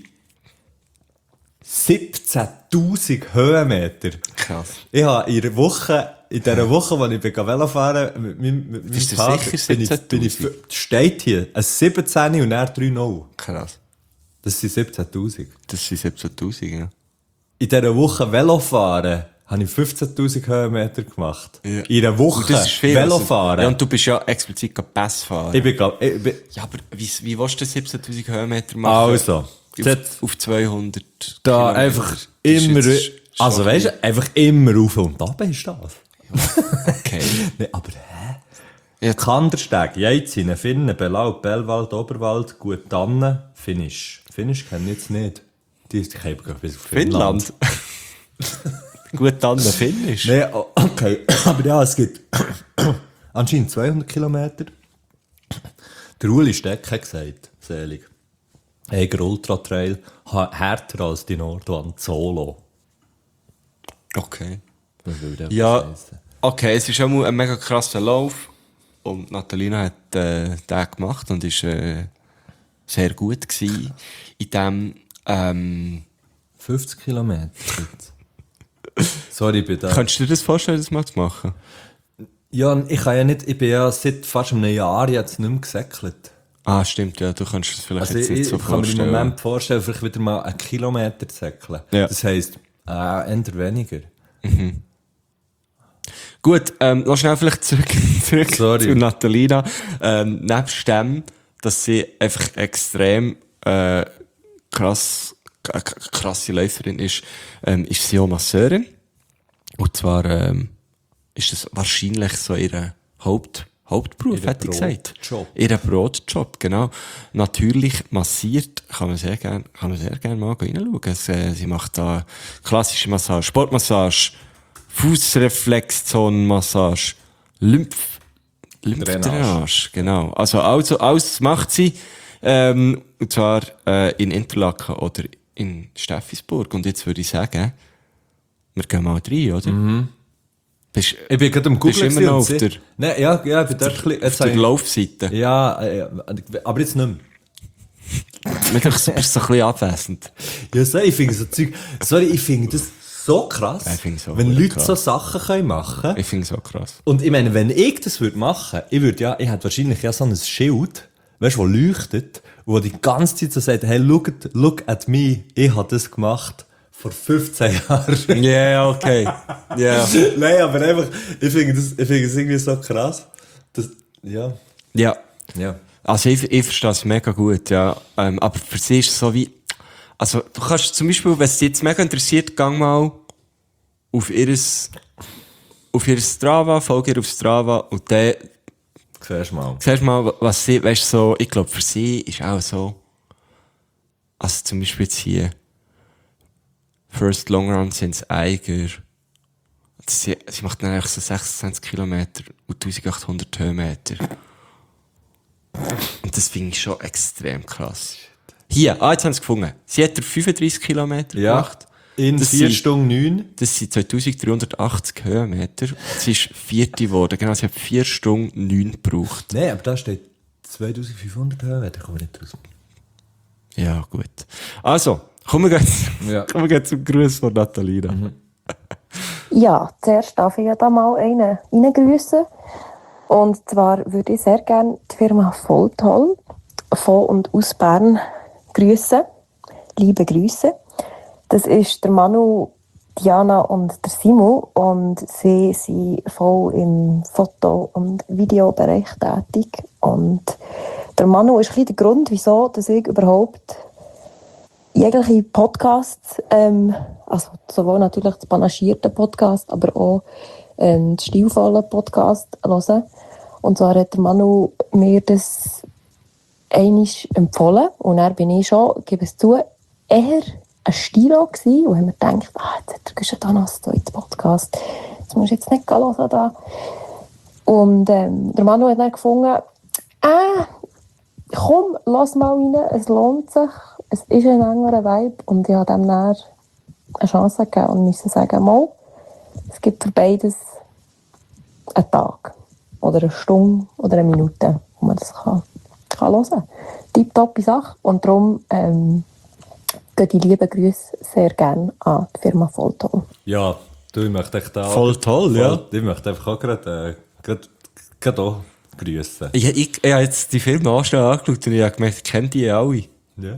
S1: siebzehntausend Höhenmeter.
S2: Krass.
S1: Ich habe in der Woche, in dieser Woche, als ich bin Velofahren mit meinem, mit meinem
S2: Bist du
S1: Vater,
S2: sicher
S1: bin ich, bin ich,
S2: siebzehntausend?
S1: steht hier, ein siebzehn und dann drei null.
S2: Krass.
S1: Das sind siebzehntausend.
S2: Das sind siebzehntausend, ja.
S1: In dieser Woche Velofahren habe ich fünfzehntausend Höhenmeter gemacht.
S2: Ja.
S1: In einer Woche
S2: Und das ist viel.
S1: Velofahren.
S2: Also, ja, und du bist ja explizit Pass fahren.
S1: ich bin, glaub, ich bin,
S2: Ja, aber wie, wie willst du siebzehntausend Höhenmeter machen?
S1: also,
S2: Auf,
S1: das-
S2: auf zweihundert
S1: da
S2: Kilometer.
S1: einfach
S2: Das ist
S1: immer,
S2: jetzt sch-
S1: also
S2: schon
S1: weißt du, einfach immer rauf und ab ist das.
S2: Okay.
S1: Nee, aber hä?
S2: Ja.
S1: Kandersteg, Jeizinen, Finnen, Belau, Bellwald, Oberwald, Gut Tannen, Finish. Finish kenne ich jetzt nicht. Die ist ich eben bis auf Finnland.
S2: Finnland. Gut, dann der Finnisch.
S1: Nee, o- okay. Aber ja, es gibt anscheinend zweihundert Kilometer. Der Uli Steck hat gesagt, selig. Eiger Ultra Trail, ha- härter als die Nordwand Solo.
S2: Okay.
S1: Das würde
S2: Ja,
S1: etwas heissen.
S2: okay, es ist auch mal ein mega krasser Lauf. Und Natalina hat äh, den gemacht und ist äh, sehr gut gewesen. In dem, ähm,
S1: fünfzig Kilometer. Sorry, bitte.
S2: kannst du dir das vorstellen, das mal zu machen?
S1: Ja, ich kann ja nicht, ich bin ja seit fast einem Jahr jetzt nicht mehr gesäckelt.
S2: Ah, stimmt, ja, du kannst es vielleicht
S1: Also
S2: jetzt
S1: ich,
S2: nicht so
S1: ich kann mir im
S2: vorstellen.
S1: Moment vorstellen, vielleicht wieder mal einen Kilometer zu säckeln.
S2: Ja.
S1: Das heisst, äh, eher weniger.
S2: Gut, ähm, noch schnell vielleicht zurück, zurück
S1: Sorry.
S2: zu Natalina. Ähm, nebst dem, dass sie einfach extrem äh, krass, k- k- krasse Läuferin ist, ähm, ist sie auch Masseurin. Und zwar ähm, ist das wahrscheinlich so ihre Haupt, Hauptberuf,
S1: Ihr
S2: hätte ich gesagt.
S1: Brotjob.
S2: Ihr Brotjob, genau. Natürlich massiert, kann man sehr gerne, kann man sehr gerne mal reinschauen. Es, äh, sie macht da klassische Massage, Sportmassage, Fußreflexzonenmassage, Lymph, Lymphdrainage, genau. Also, also, alles macht sie, ähm, und zwar, äh, in Interlaken oder in Steffisburg. Und jetzt würde ich sagen, wir gehen mal rein, oder? Mhm. Bist,
S1: Ich bin gerade am
S2: Bist
S1: Googlen
S2: du immer noch
S1: gewesen
S2: auf
S1: und
S2: der-
S1: sie- Nein, ja, ja, ich bin dort ein bisschen,
S2: auf
S1: jetzt
S2: der
S1: habe ich-
S2: Laufseite.
S1: Ja, äh, aber jetzt nicht mehr.
S2: Wir bist so ein bisschen abwesend.
S1: Ja, so, ich finde so Zeug, sorry, ich finde das so krass,
S2: Ja, ich finde es auch
S1: wenn
S2: verdammt
S1: Leute
S2: krass.
S1: so Sachen können machen.
S2: Ich finde es so krass.
S1: Und ich meine, wenn ich das würde machen, ich würde ja, ich hätte wahrscheinlich ja so ein Schild, weißt du, wo leuchtet, wo die ganze Zeit so sagt, hey, look at, look at me, ich habe das gemacht. vor fünfzehn Jahren.
S2: Ja, yeah, okay. Ja. Yeah.
S1: Nein, aber einfach, ich finde das, ich finde es irgendwie so krass. Das, ja.
S2: Ja.
S1: Ja.
S2: Also ich, ich verstehe es mega gut, ja. Ähm, aber für sie ist es so wie... Also du kannst zum Beispiel, wenn es dich jetzt mega interessiert, gang mal auf ihres... auf ihr Strava, folge ihr auf Strava und dann...
S1: Siehst du mal.
S2: Siehst du mal, was sie... Weißt du, so... Ich glaube, für sie ist auch so... Also zum Beispiel jetzt hier... First Long Run since Eiger. Sie, sie macht dann eigentlich so sechsundzwanzig Kilometer und eintausendachthundert Höhenmeter. Und das finde ich schon extrem krass. Hier, ah, jetzt haben sie es gefunden. Sie hat fünfunddreissig Kilometer
S1: Ja.
S2: gemacht.
S1: In
S2: Das
S1: vier
S2: sind-
S1: Stunden neun.
S2: Das sind zweitausenddreihundertachtzig Höhenmeter. Sie ist vierte geworden. Genau, sie hat vier Stunden neun gebraucht.
S1: Nein, aber da steht zweitausendfünfhundert Höhenmeter, kommen wir nicht raus.
S2: Ja, gut. Also, kommen wir jetzt,
S1: Ja.
S2: kommen wir jetzt zum Gruß von Natalina.
S5: Ja, zuerst darf ich ja da mal einen reingrüssen. Und zwar würde ich sehr gerne die Firma Volltoll von und aus Bern grüßen. Liebe Grüße. Das ist der Manu, Diana und der Simon. Und sie sind voll im Foto- und Videobereich tätig. Und der Manu ist ein bisschen der Grund, wieso dass ich überhaupt jegliche Podcasts, ähm, also sowohl natürlich das panaschierte Podcast, aber auch ähm, den stilvollen Podcast hören. Und zwar hat der Manu mir das einmal empfohlen. Und dann bin ich schon, ich gebe es zu, eher ein Stilo gewesen. Und haben mir gedacht, ah, jetzt hat der Güschetanas da ins Podcast. Das musst du jetzt nicht hören da. Und ähm, der Manu hat dann gefunden, äh, komm, lass mal rein, es lohnt sich. Es ist ein anderer Vibe und ich habe dem dann eine Chance gegeben und musste sagen, mal, es gibt für beides einen Tag oder eine Stunde oder eine Minute, wo man das kann, kann hören kann. Tipptoppe Sache und darum ähm, gehen die lieben Grüße sehr gerne an die Firma Volltoll.
S1: Ja, du, ich möchte echt da...
S2: Voll toll, ja.
S1: Ich möchte einfach auch gerade, äh, gerade, gerade auch grüssen.
S2: Ich, ich, ich habe jetzt die Filme auch schon angeschaut und ich habe gemerkt, ich kenne die alle.
S1: Ja.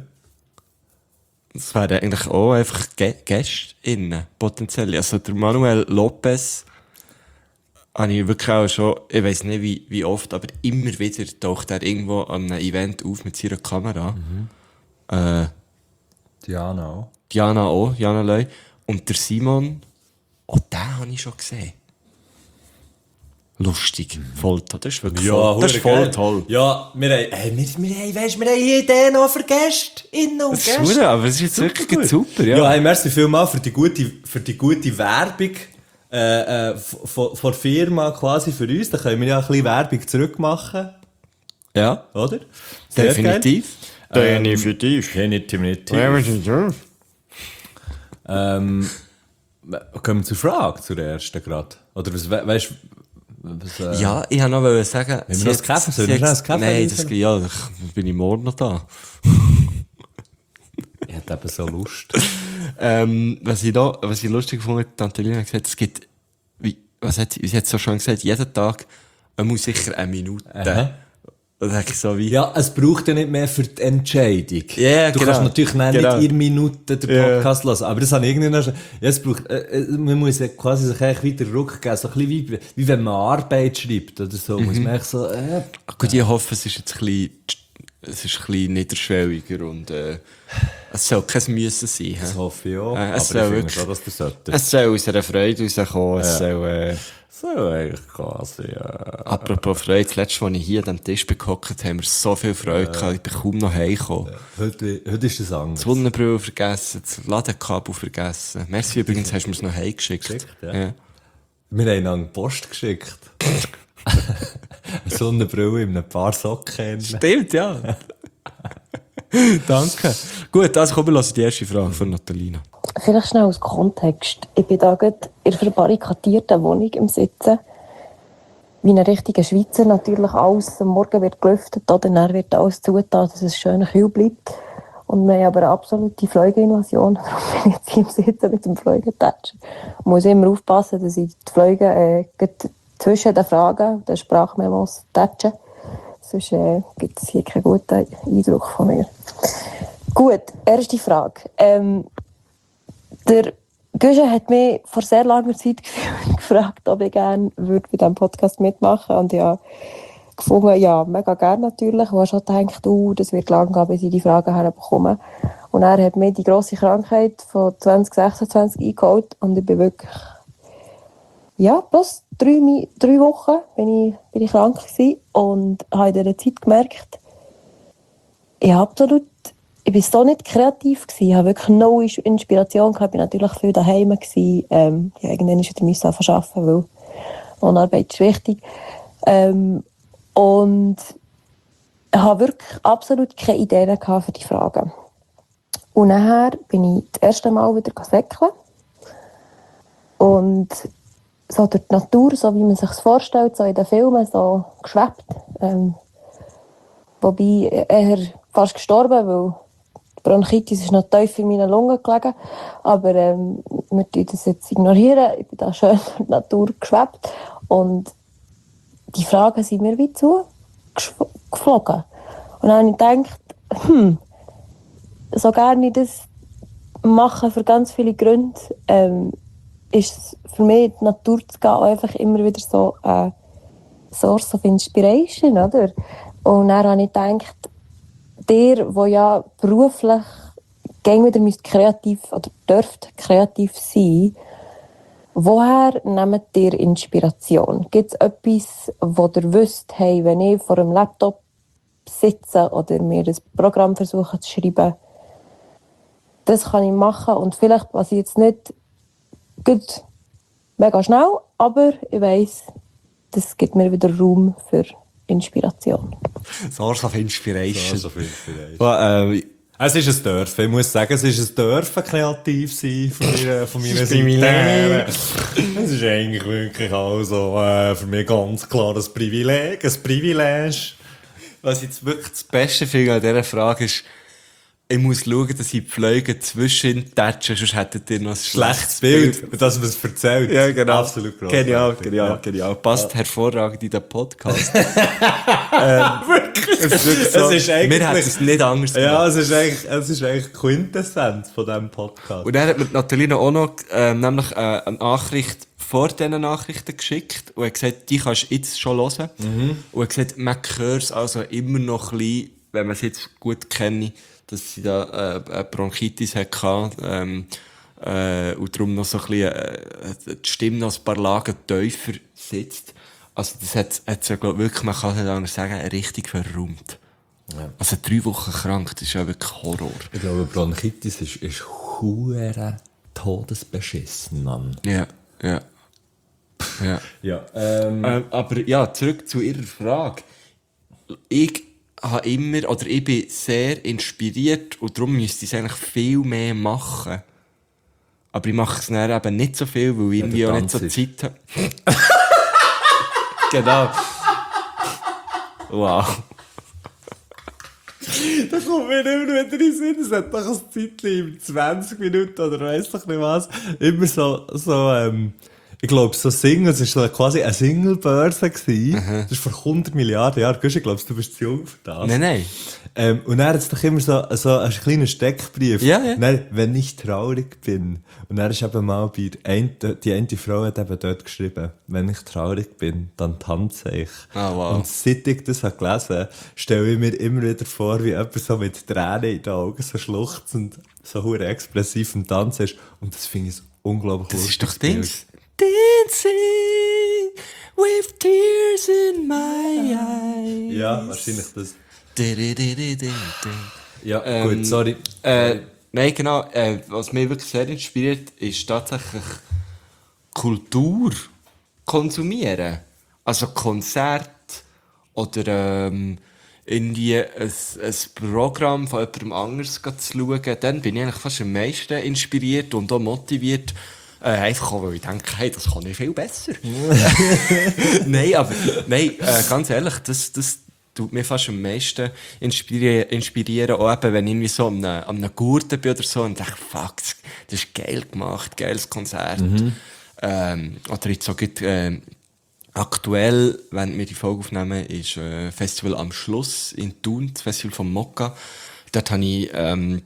S2: Das wären eigentlich auch einfach Gä- GästInnen, potenziell. Also der Manuel Lopez habe ich wirklich auch schon, ich weiss nicht wie, wie oft, aber immer wieder taucht er irgendwo an einem Event auf mit seiner Kamera. Äh,
S1: Diana auch.
S2: Diana auch, Diana Leu. Und der Simon, auch den habe ich schon gesehen. Lustig. Voll toll. Das ist wirklich voll, das ist voll
S1: geil.
S2: toll.
S1: Ja, wir haben, hey, wir, wir, haben, weißt, wir haben hier Ideen noch für Gäste. Innen und
S2: Das ist
S1: Gäste.
S2: super, aber es ist jetzt wirklich
S1: gut.
S2: super, ja.
S1: Ja, hey, merci vielmals für die gute, für die gute Werbung äh, äh, von von der Firma quasi für uns. Da können wir ja ein bisschen Werbung zurückmachen,
S2: Ja,
S1: oder? Sehr
S2: definitiv.
S1: geil. Definitiv. Definitiv. Ähm, kommen wir zur Frage, zur ersten gerade. Oder was, we weißt was, äh,
S2: Ja, ich wollte noch sagen...
S1: wir
S2: sie
S1: noch
S2: hat-
S1: ein Kaffee?
S2: sie
S1: Sollen wir
S2: hat-
S1: noch ein Kaffee
S2: Nein,
S1: reissen?
S2: das, ja, ich bin ich morgen noch da.
S1: Ich hätte eben so Lust.
S2: Ähm, was ich noch, was ich lustig fand, hat Antelina gesagt, es gibt, wie, was hat sie, sie hat so schon gesagt, jeden Tag, man muss sicher eine Minute.
S1: Aha.
S2: Und dann ich so wie,
S1: Ja, es braucht ja nicht mehr für die Entscheidung.
S2: Ja,
S1: du
S2: genau.
S1: kannst natürlich dann
S2: Genau.
S1: nicht in Minuten den
S2: Ja.
S1: Podcast hören, aber das habe ich irgendwie noch schon... Ja, es braucht, äh, äh, man muss ja quasi sich eigentlich wieder Ruck geben, so ein bisschen wie, wie wenn man Arbeit schreibt oder so, muss man eigentlich so... Äh,
S2: gut, ich hoffe, es ist jetzt ein bisschen, es ist ein bisschen niederschwelliger und, äh, es soll kein Müssen sein.
S1: das
S2: hä?
S1: hoffe ich auch,
S2: Äh,
S1: aber
S2: es
S1: ich
S2: soll
S1: finde
S2: wirklich-
S1: schon, dass das sollte.
S2: Es soll aus einer Freude rauskommen, es
S1: Ja.
S2: soll, äh,
S1: So eigentlich quasi, ja.
S2: apropos Freude, das letzte Mal, als ich hier an dem Tisch gehockt haben wir so viel Freude gehabt, ich bin kaum noch heimgekommen.
S1: Heute, heute ist es anders.
S2: Das Sonnenbrille vergessen, das Ladekabel vergessen. Merci übrigens, hast du mir es noch heimgeschickt.
S1: Geschickt, ja.
S2: Ja.
S1: Wir haben eine Post geschickt. Eine Sonnenbrille in einem paar Socken.
S2: Stimmt, ja. Danke. Gut, also kommen wir lassen die erste Frage von Natalina.
S5: Vielleicht schnell aus Kontext. Ich bin da gerade in einer verbarrikadierten Wohnung im Sitzen. Wie ein richtiger Schweizer natürlich alles. Am Morgen wird gelüftet, oder? Dann wird alles zugetan, dass es schön kühl bleibt. Und wir haben aber eine absolute Fliegen-Invasion. Darum bin ich jetzt hier im Sitzen mit dem Fliegentätschen. Ich muss immer aufpassen, dass ich die Fliegen äh, gerade zwischen den Fragen, den Sprachmemos, tätsche. Sonst äh, gibt es hier keinen guten Eindruck von mir. Gut, erste Frage. Ähm, Der Guschen hat mich vor sehr langer Zeit gefragt, ob ich gerne würde bei diesem Podcast mitmachen würde. Und ja, gefunden, ja, mega gerne natürlich. Und ich habe schon gedacht, uh, das wird lang gehen, bis ich die Fragen herbekomme. Und er hat mir die grosse Krankheit von zwanzig sechsundzwanzig eingeholt. Und ich bin wirklich, ja, plus drei, drei Wochen bin ich, bin ich krank gewesen. Und habe in dieser Zeit gemerkt, ich habe absolut, ich war so nicht kreativ gewesen. Ich habe wirklich no Inspiration gehabt. Ich war natürlich viel daheim gewesen. Ähm, ja, irgendwann musste ich wieder arbeiten, weil Lohnarbeit ist wichtig. Ähm, und ich hatte wirklich absolut keine Ideen für die Fragen. Und nachher bin ich das erste Mal wieder säckeln. Und so durch die Natur, so wie man sich es vorstellt, so in den Filmen, so geschwebt. Ähm, wobei eher fast gestorben, weil die Bronchitis ist noch tief in meinen Lungen gelegen. Aber ähm, wir ignorieren das jetzt. Ignorieren. Ich bin da schön durch die Natur geschwebt. Und die Fragen sind mir wie zu geflogen. Und dann habe ich gedacht, hm, so gerne ich das mache für ganz viele Gründe, ähm, ist es für mich in die Natur zu gehen auch einfach immer wieder so eine Source of Inspiration, oder? Und dann habe ich gedacht, der, der ja beruflich gern wieder kreativ oder dürft kreativ sein, woher nehmt ihr Inspiration? Gibt es etwas, wo ihr wisst, hey, wenn ich vor einem Laptop sitze oder mir ein Programm versuche zu schreiben, das kann ich machen und vielleicht passiert es nicht gut, mega schnell, aber ich weiss, das gibt mir wieder Raum für Inspiration.
S2: Source of Inspiration.
S1: Source of Inspiration.
S2: Well, ähm,
S1: Es ist ein Dörfchen. Ich muss sagen, es ist ein Dörfchen kreativ sein von meiner, von meiner
S2: Das ist bei mir
S1: Seite. Es ist eigentlich wirklich also, äh, für mich ganz klar ein Privileg. Ein Privileg.
S2: was ich jetzt wirklich das Beste finde an dieser Frage ist, ich muss schauen, dass ich die Pflege zwischen tätsche, sonst hättet ihr noch ein
S1: Schlechtes Bild, dass man es erzählt.
S2: Ja, genau.
S1: Absolut großartig.
S2: Genial, genial,
S1: Ja.
S2: genial. Passt ja. hervorragend in den Podcast.
S1: Wirklich.
S2: Es ist wirklich so.
S1: Es ist eigentlich-
S2: Wir hätten es nicht anders gemacht.
S1: Ja, es ist eigentlich, es ist eigentlich die Quintessenz von diesem Podcast.
S2: Und dann hat mir Natalina auch noch ähm, nämlich äh, eine Nachricht vor diesen Nachrichten geschickt und hat gesagt, die kannst du jetzt schon hören. Mhm. Und hat gesagt, man hört es also immer noch ein bisschen, wenn man es jetzt gut kenne, dass sie da äh, eine Bronchitis hatte ähm, äh, und darum noch so ein bisschen äh, die Stimme noch ein paar Lagen tiefer sitzt. Also das hat, hat sie, glaub, wirklich, man kann es nicht anders sagen, richtig verräumt.
S1: Ja.
S2: Also drei Wochen krank, das ist ja wirklich Horror.
S1: Ich glaube, Bronchitis ist, ist hure todesbeschissen, Mann.
S2: Ja, ja. Ja.
S1: Ja, ähm,
S2: Ähm, aber ja, zurück zu Ihrer Frage. Ich habe immer, oder ich bin sehr inspiriert und darum müsste ich es eigentlich viel mehr machen. Aber ich mache es dann eben nicht so viel, weil ich irgendwie
S1: du
S2: auch nicht so
S1: tanzt.
S2: Zeit habe. Genau. Wow.
S1: Das kommt mir immer wieder in den Sinn. Es hat doch ein Zeitchen in zwanzig Minuten oder weiss doch nicht was. Immer so, so, ähm, ich glaube, so Single, es war quasi eine Single-Börse gewesen. Das ist vor hundert Milliarden Jahren. Ich glaube, du bist zu jung für das.
S2: Nein, nein.
S1: Ähm, und dann hat es doch immer so, so einen kleinen Steckbrief.
S2: Ja, ja.
S1: Dann, wenn ich traurig bin. Und dann ist eben mal bei der einen, die eine Frau hat eben dort geschrieben, wenn ich traurig bin, dann tanze ich.
S2: Ah, wow.
S1: Und seit ich das habe gelesen, stelle ich mir immer wieder vor, wie jemand so mit Tränen in den Augen so schluchzend, so hure expressiv am Tanzen ist. Und das finde ich ein unglaublich
S2: Das ist doch
S1: lustiges Bild.
S2: Dings. Dancing with tears in my eyes.
S1: Ja, wahrscheinlich das.
S2: Di-di-di-di-di-di.
S1: Ja,
S2: Ähm,
S1: gut, sorry.
S2: Äh, nein, genau. Äh, was mich wirklich sehr inspiriert, ist tatsächlich Kultur konsumieren. Also Konzert oder ähm, irgendwie ein, ein Programm von jemandem anderes zu schauen. Dann bin ich eigentlich fast am meisten inspiriert und auch motiviert. Äh, einfach auch, weil ich denke, hey, das kann ich viel besser. Nein, aber nein, äh, ganz ehrlich, das, das tut mich fast am meisten inspirieren, inspirieren auch eben, wenn ich irgendwie so an einem, an einem Gurten bin oder so und denke, fuck, das, das ist geil gemacht, geiles Konzert. Mhm. Ähm, oder jetzt so gut, äh, aktuell, wenn wir die Folge aufnehmen, ist äh, Festival am Schluss in Thun, das Festival von Mokka. Dort habe ich ähm,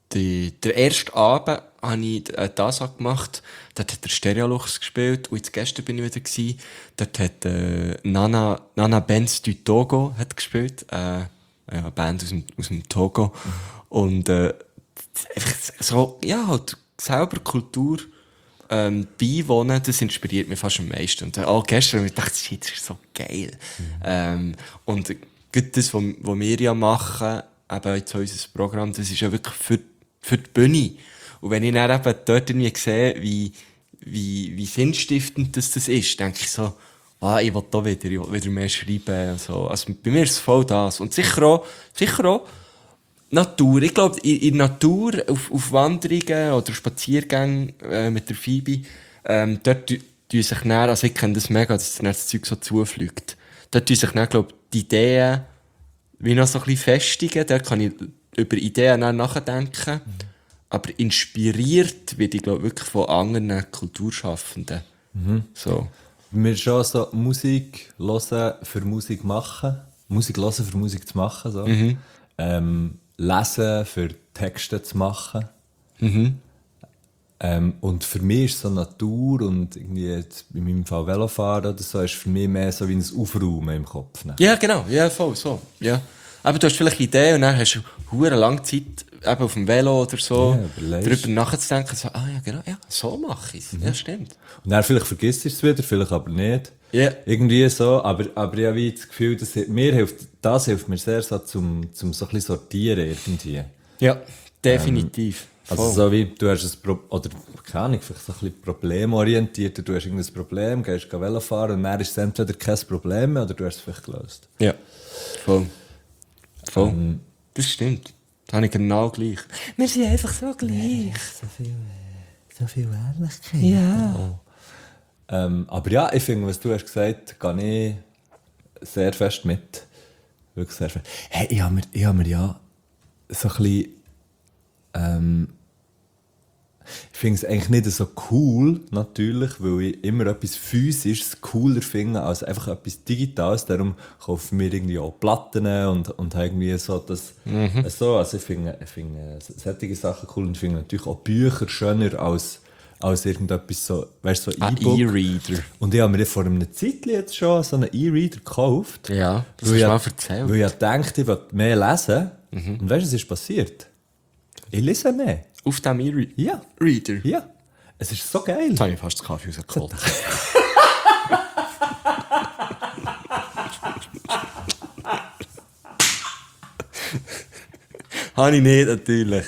S2: die, der erste Abend habe ich äh, das auch gemacht. Dort hat der Stereolux gespielt. Und jetzt gestern bin ich wieder gewesen. Dort hat äh, Nana, Nana Benz du Togo hat gespielt. Äh, ja, eine Band aus dem, aus dem Togo. Mhm. Und äh, einfach so, ja, halt selber Kultur ähm, beiwohnen, das inspiriert mich fast am meisten. Und äh, auch gestern habe ich gedacht, shit, das ist so geil. Mhm. Ähm, und gerade das, was wir ja machen, eben jetzt unser Programm, das ist ja wirklich für, für die Bühne. Und wenn ich dann eben dort irgendwie sehe, wie, wie, wie sinnstiftend das, das ist, denke ich so, ah, ich will da wieder, ich will wieder mehr schreiben. So. Also bei mir ist es voll das. Und sicher auch, sicher auch Natur. Ich glaube, in, in Natur, auf, auf Wanderungen oder Spaziergängen äh, mit der Phoebe, ähm, dort tun sich dann, also ich kenne das mega, dass dann das Zeug so zufliegt. Dort tun sich dann, glaube ich, die Ideen wie noch so ein bisschen festigen. Dort kann ich über Ideen dann nachdenken. Mhm. Aber inspiriert werde ich, glaube wirklich von anderen Kulturschaffenden. Mhm. So.
S1: Wir schon so Musik hören für Musik machen. Musik hören für Musik zu machen. So. Mhm. Ähm, lesen für Texte zu machen. Mhm. Ähm, und für mich ist so Natur und irgendwie jetzt in meinem Fall Velofahren oder so, ist für mich mehr so wie ein Aufräumen im Kopf. Ne?
S2: Ja, genau. Ja, voll so. Ja. Aber du hast vielleicht Ideen und dann hast du hure lange Zeit eben auf dem Velo oder so ja, darüber nachzudenken. So, ah ja, genau, ja, so mache ich es. Mhm. Ja, stimmt.
S1: Und dann vielleicht vergisst du es wieder, vielleicht aber nicht.
S2: Yeah.
S1: Irgendwie so, aber, aber ich habe das Gefühl, das, mir hilft, das hilft mir sehr so zum, zum so ein bisschen sortieren irgendwie.
S2: Ja, definitiv.
S1: Ähm, also so wie, du hast ein Problem, oder keine Ahnung, vielleicht so ein bisschen problemorientiert, du hast irgendein Problem, gehst Velo fahren und dann ist es entweder kein Problem mehr oder du hast es vielleicht gelöst.
S2: Ja, voll. Voll. Ähm, das stimmt. Das habe ich genau gleich.
S4: Wir sind einfach so gleich. So viel, so viel Ehrlichkeit. Ja. Oh.
S1: Ähm, aber ja, ich finde, was du hast gesagt, gehe ich sehr fest mit. Wirklich sehr fest. Hey, ich habe mir, ich habe mir ja so ein bisschen, ähm, ich finde es eigentlich nicht so cool, natürlich, weil ich immer etwas Physisches cooler finde als einfach etwas Digitales. Darum kaufe ich mir irgendwie auch Platten und, und irgendwie so das. Mhm. So, also ich finde, ich finde solche Sachen cool und ich finde natürlich auch Bücher schöner als, als irgendetwas so, weißt du, so
S2: ein E-Book. E-Reader.
S1: Und ich habe mir vor einer Zeit jetzt schon so einen E-Reader gekauft.
S2: Ja, das hast du mal erzählt.
S1: Weil ich dachte, ich will mehr lesen. Mhm. Und weißt du, was ist passiert? Ich lese mehr.
S2: Auf dem E-Reader?
S1: Ja.
S2: Reader?
S1: Ja. Es ist so geil.
S2: Jetzt habe ich fast den Kaffee rausgeholt. Habe ich nicht, natürlich.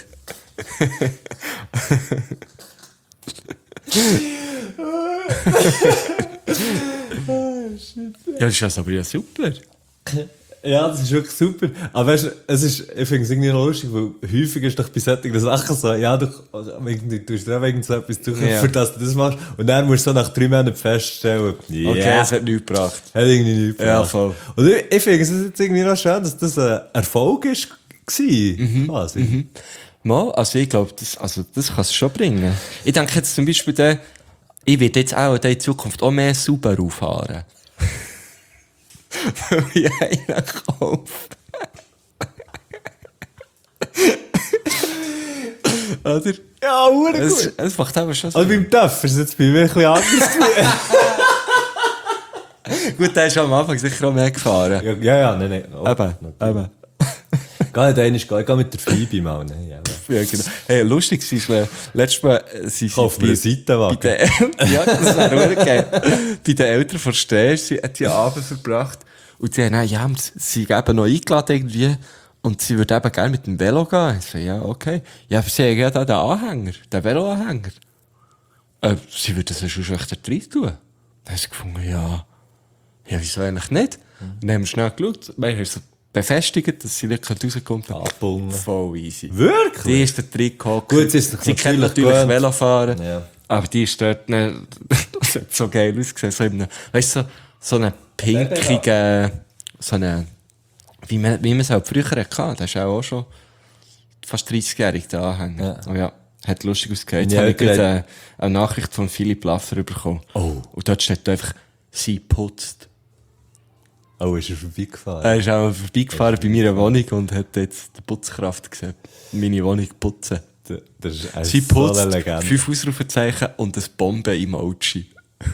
S2: Ja, das ist aber ja super.
S1: Ja, das ist wirklich super. Aber weißt du, es ist, ich finde es irgendwie noch lustig, weil häufig ist doch bei solchen Sachen so, ja, du, du tust dir auch irgend so etwas durch, ja. für das du das machst. Und dann musst du so nach drei Monaten feststellen,
S2: yeah, okay, es hat nichts gebracht.
S1: Hat irgendwie nichts gebracht.
S2: Ja, voll.
S1: Und ich, ich finde es jetzt irgendwie noch schön, dass das ein Erfolg ist, war. Mhm. Quasi.
S2: Mhm. Mal, also ich glaube, das, also das kann es schon bringen. Ich denke jetzt zum Beispiel, der, ich werde jetzt auch in Zukunft auch mehr Subaru fahren. Weil ich einen kaufe. Oder?
S1: Ja, hure
S2: es,
S1: gut.
S2: Es macht aber schon so.
S1: Also beim Töpfer ist es jetzt bei mir ein bisschen anders.
S2: Gut, der ist am Anfang sicher auch mehr gefahren.
S1: Ja, ja, ja nein, nein. Oh,
S2: eben, eben.
S1: Gar nicht einmal, ich gehe mit der Phoebe mal. Ne? Ja,
S2: ja, genau. Hey, lustig war, letztes Mal, sie
S1: sind bei,
S2: bei den ja, das wäre auch geil. Bei den Eltern von Stehr, sie hat die Abend verbracht. Und sie haben, ja, sie eben noch eingeladen irgendwie. Und sie würde eben gerne mit dem Velo gehen. Ich so, ja, okay. Ja, aber sie haben ja da den Anhänger, den Velo-Anhänger. Äh, sie würde das ja schon echt rein tun. Dann haben sie gefunden, ja, ja, wieso eigentlich nicht? Mhm. Und dann haben wir schnell geschaut. Wir haben so befestigt, dass sie wirklich rauskommt.
S1: Abbunden.
S2: Voll easy.
S1: Wirklich?
S2: Die ist der Trick gekommen.
S1: Gut, ist
S2: sie kennt natürlich gewöhnt. Velofahren.
S1: Ja.
S2: Aber die ist dort nicht, das hat so geil ausgesehen. So eben, weißt du, so, so eine pinkige, so eine, wie man, wie man es halt früher hatte. Das ist auch schon fast dreißig-jährig, der Anhänger. Ja. Oh ja, hat lustig ausgesehen. Jetzt ja, habe ich gerade eine, eine Nachricht von Philipp Laffer bekommen.
S1: Oh.
S2: Und dort steht einfach, sie putzt.
S1: Oh, ist er vorbeigefahren?
S2: Er ist auch vorbeigefahren bei meiner Wohnung und hat jetzt die Putzkraft gesehen. Meine Wohnung putzen.
S1: Das ist eine
S2: Sie
S1: so
S2: putzt
S1: eine Legende.
S2: fünf Ausrufezeichen und ein Bombe-Emoji.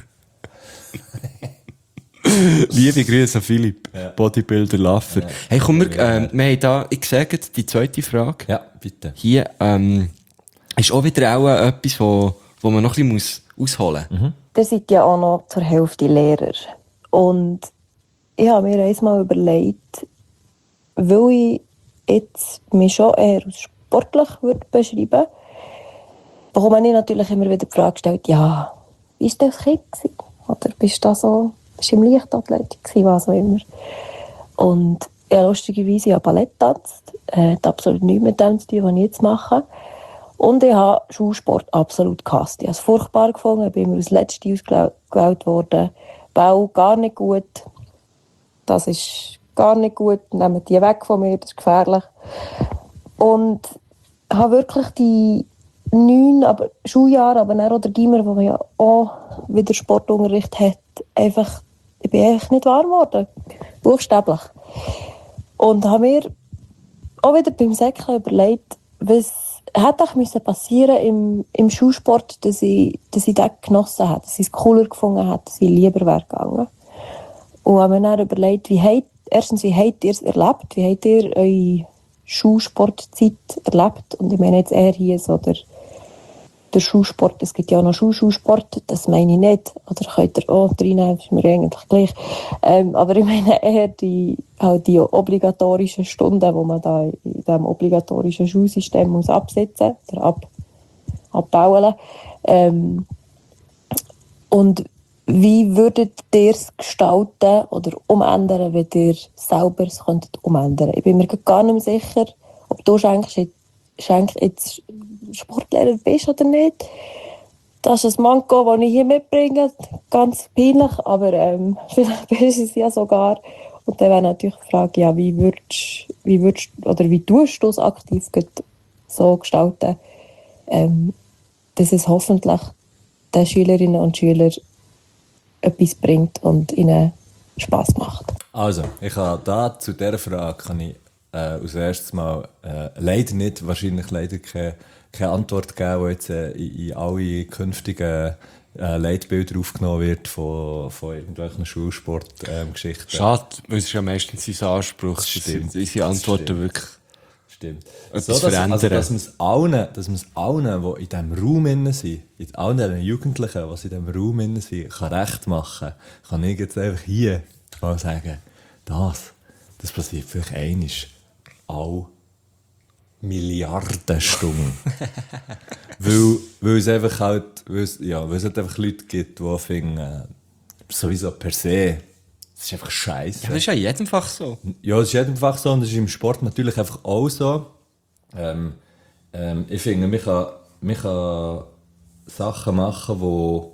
S2: Liebe Grüße an Philipp,
S1: Ja.
S2: Bodybuilder Laffer.
S1: Ja.
S2: Hey, komm, wir,
S1: Ja.
S2: ähm, wir haben da, ich sage jetzt die zweite Frage.
S1: Ja, bitte.
S2: Hier ähm, ist auch wieder auch etwas, wo, wo man noch ein bisschen muss ausholen muss.
S1: Mhm.
S5: Ihr seid ja auch noch zur Hälfte Lehrer. Und ich habe mir einmal überlegt, weil ich jetzt mich schon eher als sportlich würde beschreiben, bekomme ich natürlich immer wieder die Frage gestellt, ja, wie war das Kind gewesen? Oder bist du da so, bist du im Leichtathletik gewesen, was auch immer. Und ja, lustigerweise, ich habe Ballett getanzt, äh, hat absolut nichts mit dem zu tun, was ich jetzt mache. Und ich habe Schulsport absolut gehasst. Ich habe es furchtbar gefunden, ich bin immer als Letzte ausgewählt worden. Bau gar nicht gut. Das ist gar nicht gut. Nehmt die weg von mir, das ist gefährlich. Und habe wirklich die neun aber, Schuljahre, aber dann auch der Gimmer, wo man ja auch wieder Sportunterricht hat, einfach, ich bin einfach nicht warm geworden. Buchstäblich. Und habe mir auch wieder beim Säckeln überlegt, was hätte auch müssen passieren im, im Schulsport, dass ich, dass ich das genossen habe, dass ich es cooler gefunden habe, dass ich lieber wäre gegangen. Und habe mir dann überlegt, wie habt, erstens, wie habt ihr es erlebt? Wie habt ihr eure Schulsportzeit erlebt? Und ich meine jetzt eher hier so der, der Schulsport. Es gibt ja auch noch Schulschulsport, das meine ich nicht. Oder könnt ihr auch reinnehmen, das ist mir eigentlich gleich. Ähm, aber ich meine eher die, halt die obligatorischen Stunden, die man da in diesem obligatorischen Schulsystem muss absetzen oder ab, abbauen. Ähm, und wie würdet ihr es gestalten oder umändern, wenn ihr selber es könntet umändern? Ich bin mir gar nicht mehr sicher, ob du schenkst, schenkst jetzt Sportlehrer bist oder nicht. Das ist ein Manko, das ich hier mitbringe. Ganz peinlich, aber ähm, vielleicht bist du es ja sogar. Und dann wäre natürlich die Frage, ja, wie würdest, wie würdest oder wie tust du es aktiv so gestalten, ähm, dass es hoffentlich den Schülerinnen und Schülern etwas bringt und ihnen Spass macht.
S1: Also, ich habe da zu dieser Frage kann ich, äh, als erstes Mal äh, leider nicht, wahrscheinlich leider keine, keine Antwort geben, die jetzt äh, in, in alle künftigen äh, Leitbilder aufgenommen wird von, von irgendwelchen Schulsportgeschichten. Ähm,
S2: Schade, weil es ist ja meistens sein Anspruch.
S1: Das stimmt.
S2: Unsere Antworten
S1: Das stimmt.
S2: wirklich.
S1: Stimmt.
S2: Etwas
S1: So, dass,
S2: verändern.
S1: also, dass man es allen, dass man es allen, die in diesem Raum innen sind, in allen diesen Jugendlichen, die in diesem Raum innen sind, kann recht machen, kann ich jetzt einfach hier mal sagen, das, das passiert vielleicht einmal alle Milliarden Stunden. weil, weil es einfach halt, weil es, ja, weil es halt einfach Leute gibt, die finden, äh, sowieso per se, das ist einfach scheiße.
S2: Ja, das ist ja in jedem Fach so.
S1: Ja, das ist einfach so und das ist im Sport natürlich einfach auch so. Ähm, ähm, ich finde, man kann, man kann Sachen machen, wo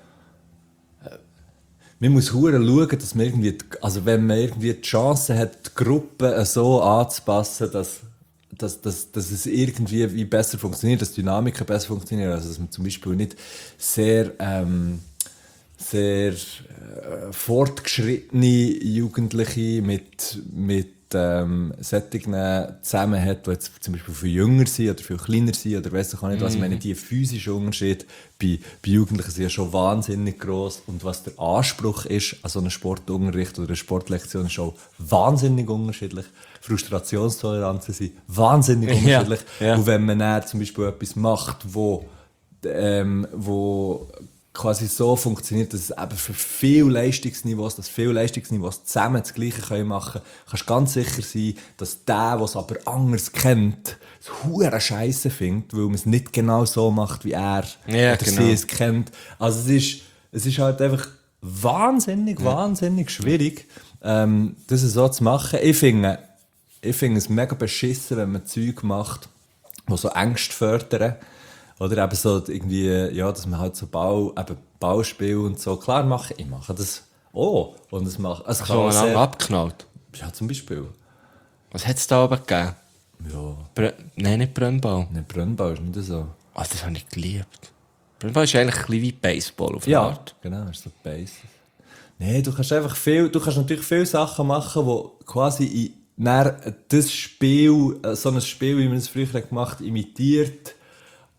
S1: äh, man muss hure schauen, dass man irgendwie, also wenn man irgendwie die Chance hat, die Gruppe so anzupassen, dass, dass, dass, dass es irgendwie wie besser funktioniert, dass die Dynamiken besser funktionieren, also dass man zum Beispiel nicht sehr ähm, sehr äh, fortgeschrittene Jugendliche mit, mit ähm, Sättigen zusammen hat, die jetzt zum Beispiel viel jünger sind oder viel kleiner sind oder weiss ich auch nicht was. Ich meine, die physischen Unterschiede bei, bei Jugendlichen sind ja schon wahnsinnig gross und was der Anspruch ist an so einen Sportunterricht oder eine Sportlektion ist auch wahnsinnig unterschiedlich. Frustrationstoleranzen sind wahnsinnig
S2: Ja,
S1: unterschiedlich.
S2: ja.
S1: Und wenn man dann zum Beispiel etwas macht, wo, ähm, wo quasi so funktioniert, dass es eben für viele Leistungsniveaus, dass viele Leistungsniveaus zusammen das Gleiche können machen können, kannst du ganz sicher sein, dass der, der es aber anders kennt, es hure Scheisse findet, weil man es nicht genau so macht, wie er
S2: Ja,
S1: oder
S2: genau.
S1: sie es kennt. Also es ist, es ist halt einfach wahnsinnig, ja. wahnsinnig schwierig, ähm, das so zu machen. Ich finde, ich finde es mega beschissen, wenn man Zeug macht, die so Ängste fördern. Oder eben so irgendwie, ja, dass man halt so Bau, eben Bauspiel und so, klar mache ich mache das auch. Und es macht, es
S2: So
S1: kann auch
S2: man
S1: sehr,
S2: abknallt.
S1: ja, zum Beispiel.
S2: Was hat es da oben gegeben?
S1: Ja,
S2: Br Nein, nicht Brennball.
S1: ne, Brennbau ist nicht so.
S2: Ah, das habe ich geliebt. Brennball ist eigentlich ein bisschen wie Baseball auf eine
S1: Ja,
S2: Art.
S1: genau, ist so Basis. Nee, du kannst einfach viel, du kannst natürlich viele Sachen machen, die quasi in, dann das Spiel, so ein Spiel, wie man es früher gemacht hat, imitiert.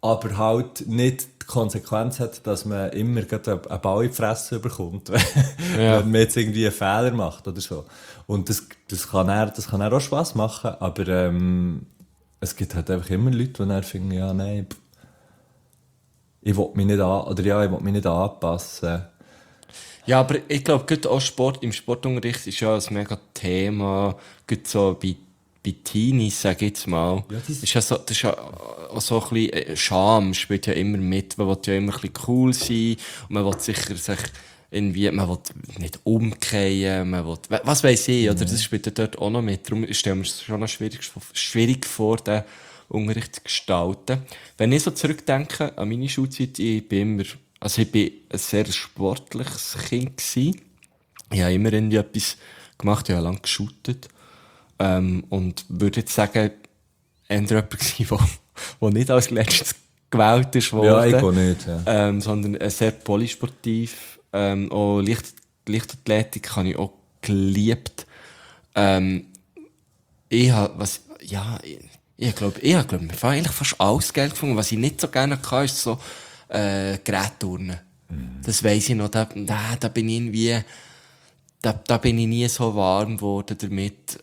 S1: aber halt nicht die Konsequenz hat, dass man immer gerade einen Ball in die Fresse bekommt, wenn,
S2: Ja.
S1: wenn man jetzt irgendwie einen Fehler macht oder so. Und das, das kann eher, das kann eher auch Spass machen, aber ähm, es gibt halt einfach immer Leute, die dann finden, ja, nein, pff, ich will mich nicht an, oder ja, ich will mich nicht anpassen.
S2: Ja, aber ich glaube, gerade auch Sport, im Sportunterricht ist ja ein mega Thema, gerade so bei, bei Teenies, sag ich jetzt mal.
S1: Ja, das-
S2: ist ja so, das ist ja auch so ein bisschen, äh, Scham spielt ja immer mit, man will ja immer ein bisschen cool sein, und man will sicher sich irgendwie, man will nicht umkehren, man will, was weiss ich, oder das spielt ja dort auch noch mit, darum stellen wir es schon noch schwierig, schwierig vor, den Unterricht zu gestalten. Wenn ich so zurückdenke an meine Schulzeit, ich bin immer, also ich bin ein sehr sportliches Kind gewesen. Ich habe immer irgendwie etwas gemacht, ich habe lange geshootet. Ähm, und würde jetzt sagen, eher jemand gewesen, der, der nicht als letztes gewählt ist worden.
S1: Ja, ich auch nicht, ja.
S2: Ähm, sondern äh, sehr polysportiv. Ähm, auch Licht, Leichtathletik habe ich auch geliebt. Ähm, ich habe, was, ja, ich, ich glaube, ich habe, glaub, mir war eigentlich fast alles Geld gefunden. Was ich nicht so gerne hatte, ist so, äh, Gerätturnen. Mhm. Das weiss ich noch, da, da, da bin ich irgendwie, da, da bin ich nie so warm geworden damit,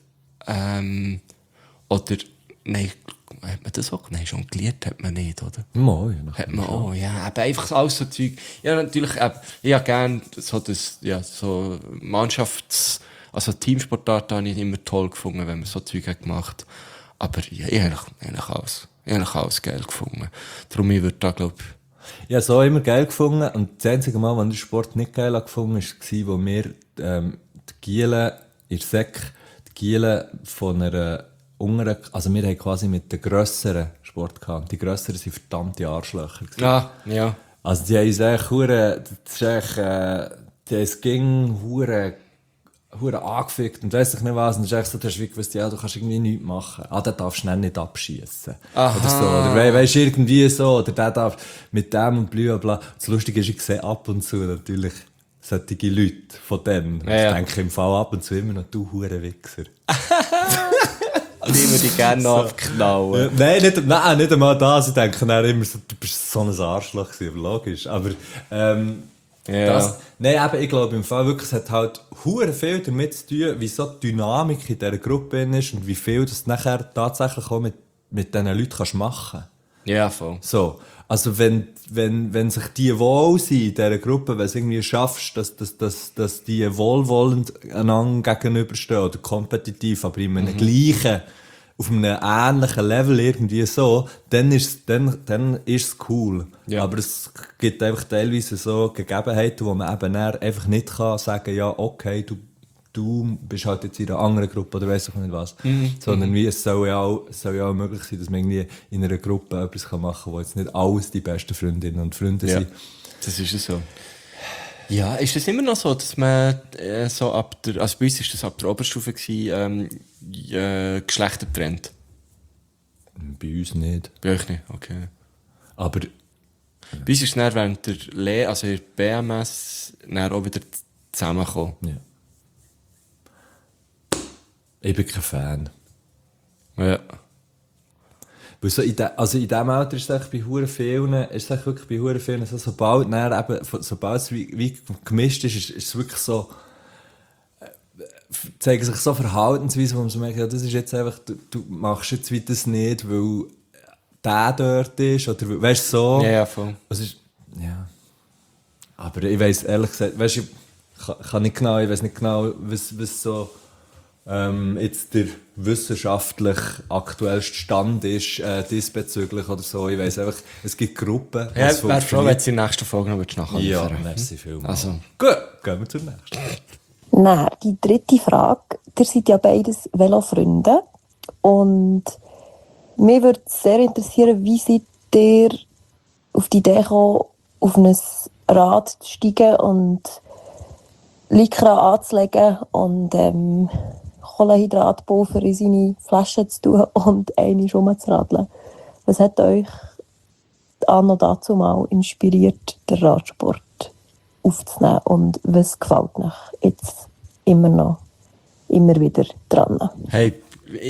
S2: ähm, oder, nein, hat man das auch, nein, jongliert hat man nicht, oder?
S1: Mo, ja,
S2: Hat man auch, ja, aber einfach alles so Zeug. Ja, natürlich, äh, ich habe gerne so das, ja, so Mannschafts-, also Teamsportarten habe ich immer toll gefunden, wenn man so Zeug hat gemacht. Aber ja, ich habe eigentlich alles, ich habe alles geil gefunden. Darum, ich würde da, glaube ich,
S1: Ich habe so immer geil gefunden. Und das einzige Mal, als ich den Sport nicht geil gefunden habe, war, wo wir ähm, die Giele in der Säck, die Giele von einer unteren, also wir haben quasi mit den grösseren Sport gehabt. Die grösseren waren verdammte Arschlöcher gewesen.
S2: ja, ja.
S1: Also die haben uns echt hure, das ist echt, äh, die haben es ging hure, hure angefickt und weiss ich nicht was. Und es ist echt so, du hast wie gewusst, ja, du kannst irgendwie nichts machen. Ah, der darf schnell nicht abschießen. Oder so. Oder we weisst irgendwie so. Oder der darf mit dem und bla bla. Das Lustige ist, ich sehe ab und zu natürlich solche Leute von denen.
S2: Ja, ja.
S1: Ich denke im Fall ab und zu immer noch, du hure Wichser.
S2: Die würde ich gerne noch abknallen.
S1: Ja, nein, nicht, nein, nicht einmal das. Ich denke dann immer so, du bist so ein Arschloch gewesen, aber logisch. Aber, ähm,
S2: Ja.
S1: das, nein, eben, ich glaube im Fall wirklich, es hat halt hure viel damit zu tun, wie so die Dynamik in dieser Gruppe ist und wie viel das nachher tatsächlich auch mit, mit diesen Leuten kannst machen.
S2: Ja, voll.
S1: So. Also, wenn, wenn, wenn sich die wohl sind in dieser Gruppe, wenn du es irgendwie schaffst, dass, dass, dass, dass die wohlwollend einander gegenüberstehen oder kompetitiv, aber in einem gleichen, auf einem ähnlichen Level irgendwie so, dann ist dann, dann ist es cool.
S2: Ja.
S1: Aber es gibt einfach teilweise so Gegebenheiten, wo man eben dann einfach nicht kann sagen, ja, okay, du, du bist halt jetzt in einer anderen Gruppe oder weiss ich nicht was.
S2: Mhm.
S1: Sondern wie, es soll ja auch, es soll ja auch möglich sein, dass man irgendwie in einer Gruppe etwas machen kann, wo jetzt nicht alles die besten Freundinnen und Freunde
S2: Ja,
S1: sind.
S2: das ist es so. Ja, ist das immer noch so, dass man äh, so ab der, also bei uns war das ab der Oberstufe gewesen, ähm, äh, Geschlechter trennt?
S1: Bei uns nicht.
S2: Bei euch nicht, okay.
S1: Aber
S2: Bei uns ist es dann während der Lehre, also in der B M S, dann auch wieder zusammengekommen.
S1: ja. Ich bin kein Fan.
S2: Ja.
S1: Weil so in de, also in diesem Alter ist es eigentlich bei hure vielen, ist es eigentlich wirklich bei hure vielen so, sobald, dann eben, sobald es wie, wie gemischt ist, ist, ist es wirklich so, äh, zeigen sich so Verhaltensweisen, wo man so merkt, ja, das ist jetzt einfach, du, du machst jetzt wie das nicht, weil der dort ist, oder weil- weißt du, so.
S2: Ja, ja, voll.
S1: Es ist, ja. Aber ich weiss ehrlich gesagt, weißt du, ich kann, kann nicht genau, ich weiss nicht genau, was, was so, ähm, jetzt der wissenschaftlich aktuellste Stand ist äh, diesbezüglich oder so. Ich weiss einfach, es gibt Gruppen.
S2: Ja,
S1: es
S2: wäre froh, wenn
S1: funktioniert.
S2: du in der nächsten Folge noch nachliefern
S1: Ja,
S2: würdest.
S1: merci vielmals.
S2: Also.
S1: Gut, gehen wir zur nächsten.
S5: Dann die dritte Frage. Ihr seid ja beides Velofreunde. Und mich würde sehr interessieren, wie seid ihr auf die Idee gekommen, auf ein Rad zu steigen und Lycra anzulegen und ähm, Kohlenhydratpulver in seine Flasche zu tun und einmal rumzuradeln. Was hat euch anno dazu mal inspiriert, den Radsport aufzunehmen und was gefällt euch jetzt immer noch, immer wieder dran?
S2: Hey, ich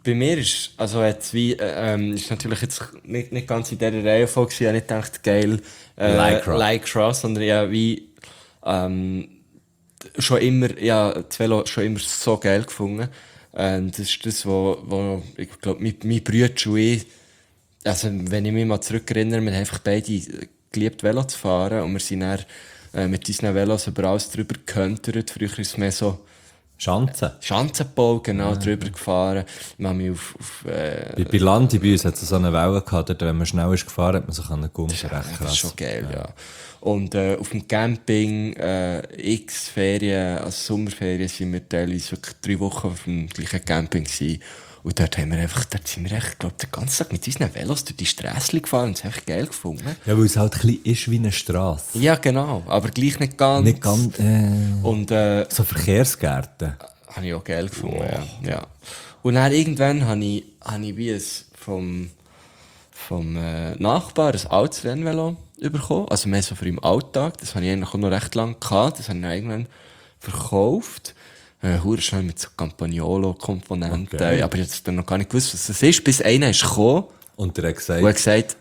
S2: bei mir ist, also jetzt wie, äh, ähm, ist natürlich jetzt nicht, nicht ganz in dieser Reihe voll gewesen. Ich habe nicht gedacht, geil, äh,
S1: Lycra.
S2: Lycra, sondern ja, wie, ähm, schon immer, ja, das Velo schon immer so geil gefunden. Ähm, das ist das, wo, wo ich glaube, mein, mein Bruder und ich, also wenn ich mich mal zurückerinnere, wir haben einfach beide geliebt, Velo zu fahren und wir sind dann äh, mit unseren Velos über alles drüber gehöntert. Früher ist es mehr so
S1: Schanzen.
S2: Schanzenbau, genau, drüber gefahren. Wir haben mich auf, auf äh,
S1: Bei, bei Landi bei uns hat es so eine Welle gehabt, dort, wenn man schnell ist gefahren, hat man sich an den Gummi
S2: das ist,
S1: recht
S2: das
S1: krass.
S2: ist schon geil, ja. Und äh, auf dem Camping, äh, x Ferien, also Sommerferien, sind wir teilweise wirklich drei Wochen auf dem gleichen Camping gewesen. Und dort haben wir einfach, dort sind wir echt, glaub, den ganzen Tag mit unseren Velos durch die Strässchen gefahren und es einfach geil gefunden.
S1: Ja, weil es halt ein bisschen ist wie eine Strasse.
S2: Ja, genau, aber gleich nicht ganz.
S1: Nicht ganz, äh,
S2: Und äh,
S1: so Verkehrsgärten.
S2: habe ich auch geil gefunden, ja. ja. Und dann irgendwann habe ich, habe ich wie ein vom, vom äh, Nachbar ein altes Rennvelo bekommen, also mehr so für im Alltag. Das habe ich eigentlich auch noch recht lange gehabt, das habe ich dann irgendwann verkauft. Äh, hure schnell mit so Campagnolo-Komponenten.
S1: Okay.
S2: Aber jetzt habe ich noch gar nicht gewusst, was das ist, bis einer ist gekommen
S1: Und der hat gesagt,
S2: und hat gesagt,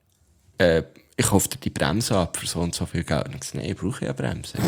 S2: äh, ich kaufe dir die Bremse ab für so und so viel Geld. Und ich gesagt, nein, ich brauche ja eine Bremse.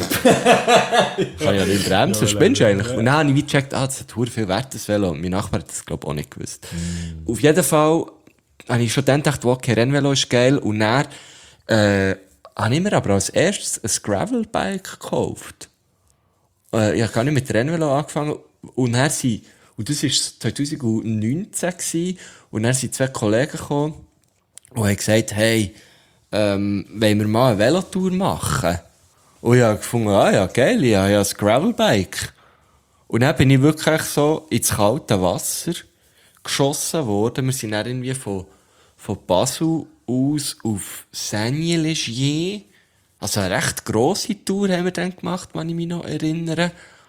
S2: Ich kann ja nicht bremsen, ja, spinnst du eigentlich? Und dann habe ich wie gecheckt, ah, das hat hure viel Wert, das Velo. Und mein Nachbar hat das, glaube ich, auch nicht gewusst. Mm. Auf jeden Fall habe ich schon dann gedacht, okay, Rennvelo ist geil. Und dann äh, habe ich mir aber als erstes ein Gravelbike gekauft. Äh, ich habe gar nicht mit Rennvelo angefangen. Und dann sind, und das war zwanzig neunzehn gewesen, und dann sind zwei Kollegen gekommen und haben gesagt, hey, ähm, wollen wir mal eine Velotour machen? Und ich habe gefunden, ah ja, geil, ich habe ja ein Gravelbike. Und dann bin ich wirklich so ins kalte Wasser geschossen worden. Wir sind dann irgendwie von, von Basel aus auf Saint-Légier. Also eine recht grosse Tour haben wir dann gemacht, wenn ich mich noch erinnere.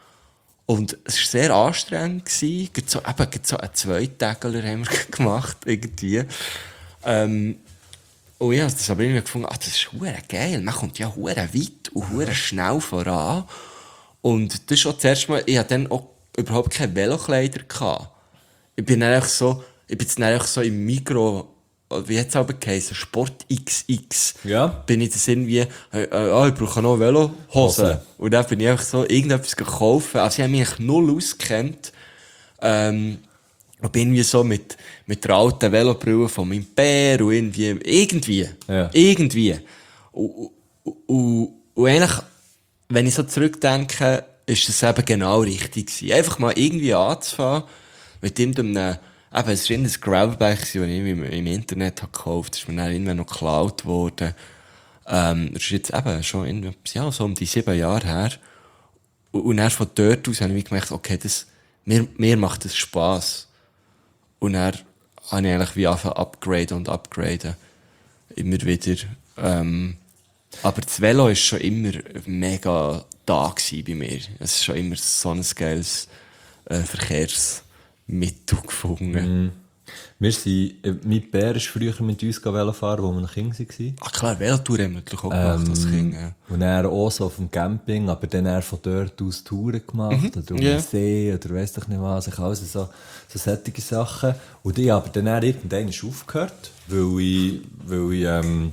S2: Und es war sehr anstrengend. Gerade so, eben, gerade so einen Zweitägler haben wir gemacht, irgendwie. Ähm, oh ja, das habe ich irgendwie gefunden, ah, das ist hure geil. Man kommt ja hure weit und hure schnell voran. Und das ist auch das erste Mal, ich hatte dann auch überhaupt keine Velokleider gehabt. Ich bin dann einfach so, ich bin dann einfach so im Migros, wie hat es aber geheißen, Sport X X.
S1: Ja.
S2: Bin ich das irgendwie, äh, äh, ah, ich brauche noch Velohosen.
S1: Hose.
S2: Und dann bin ich einfach so irgendetwas gekauft. Also ich habe mich null ausgekannt. Ähm, und bin irgendwie so mit, mit der alten Velobrille von meinem Bär und irgendwie, irgendwie,
S1: Ja.
S2: irgendwie. Und, und, und, und eigentlich, wenn ich so zurückdenke, ist das eben genau richtig gewesen. Einfach mal irgendwie anzufangen, mit irgendeinem, eben, es war ein Gravelbike, das ich im, im Internet habe gekauft, das ist mir dann irgendwann noch geklaut worden. Ähm, das ist jetzt eben schon in, ja, so um die sieben Jahre her. Und, und dann von dort aus habe ich gemerkt, okay, das, mir, mir macht das Spass. Und dann habe ich eigentlich wie angefangen upgraden und upgraden. Immer wieder. Ähm, aber das Velo ist schon immer mega da gewesen bei mir. Es ist schon immer so ein geiles äh, Verkehrsmittel gefunden.
S1: Mm. Wir sind, äh, mein Bär ist früher mit uns Velo fahren, wo wir noch Kind waren.
S2: Ah klar, Velotour haben wir natürlich auch gemacht als Kind. Ja.
S1: Und er auch so auf dem Camping, aber dann er von dort aus Touren gemacht, oder um
S2: ja.
S1: den See, oder weiss ich nicht was, ich also so, so solche Sachen. Und ich habe dann irgendwann aufgehört, weil ich, weil ich, ähm,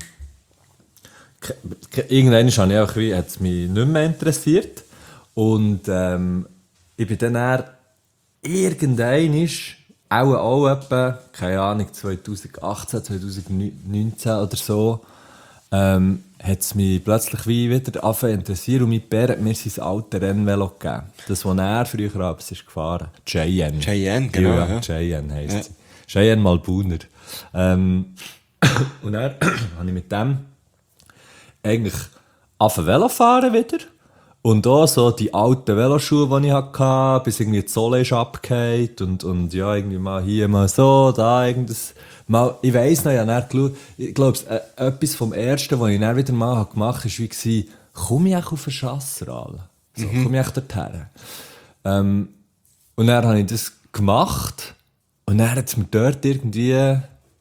S1: ke- ke- irgendwann habe ich auch wie, hat es mich nicht mehr interessiert. Und, ähm, ich bin dann eher, irgendwann ist, auch, auch etwa, keine Ahnung, zwanzig achtzehn, zwanzig neunzehn oder so, ähm, hat es mich plötzlich wie wieder angefangen zu interessieren und mein Bär hat mir sein altes Rennvelo gegeben. Das, das er früher abends ist gefahren. Cheyenne.
S2: Cheyenne, genau,
S1: Ja,
S2: ja.
S1: Cheyenne heisst
S2: Ja.
S1: sie. Cheyenne Malbuner. Ähm, und dann habe ich mit dem eigentlich angefangen Velo fahren wieder. Und auch so die alten Veloschuhe, die ich hatte, bis irgendwie die Sohle ist abgefallen und, und ja, irgendwie mal hier, mal so, da irgendwas. Mal, ich weiss noch, ich habe dann geschaut, ich glaube, äh, etwas vom Ersten, was ich dann wieder mal gemacht habe, war, wie, komme ich auch auf den Chasseral? So,
S2: Mhm.
S1: komme ich auch dorthin? Ähm, und dann habe ich das gemacht und dann hat es mir dort irgendwie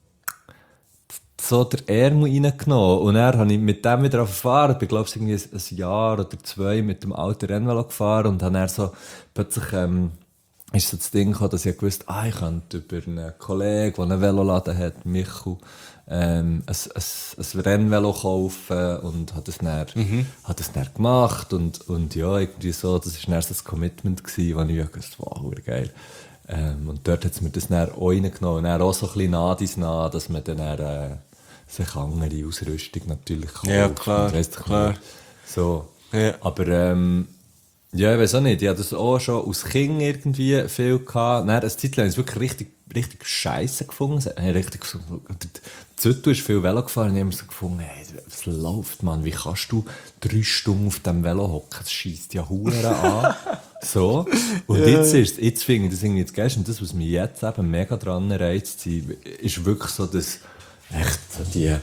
S1: so der Ärmel reingenommen. Und dann habe ich mit dem wieder gefahren. Ich bin, glaube ich, irgendwie ein, ein Jahr oder zwei mit dem alten Rennvelo gefahren und habe dann so plötzlich ähm, ist so das Ding gekommen, dass ich gewusst ah, ich könnte über einen Kollegen, der einen Veloladen hat, Michu, ähm, ein, ein, ein Rennvelo kaufen und hat das dann, mhm. hat das dann gemacht und, und ja, irgendwie so, das war dann so ein Commitment gewesen, wo ich gewusst wow, geil. Ähm, und dort hat es mir das dann auch reingenommen und dann auch so ein bisschen nah dies nah, dass man dann, äh, sich andere Ausrüstung natürlich kauft.
S2: Ja, klar,
S1: und weiss
S2: klar.
S1: So.
S2: Ja.
S1: Aber ähm, ja, ich weiß auch nicht, ich hatte das auch schon als Kind irgendwie viel gehabt. Dann, eine Zeit lang habe ich es wirklich richtig, richtig scheisse gefunden. Ich habe richtig gefunden, Züttu ist viel Velo gefahren und ich habe mir so gefunden, hey, was läuft, Mann, wie kannst du drei Stunden auf dem Velo hocken? Das scheisst ja Huren an. So. Und ja. jetzt ist jetzt finde ich das irgendwie jetzt geil. Und das, was mich jetzt eben mega dran reizt, ist wirklich so, dass echt so die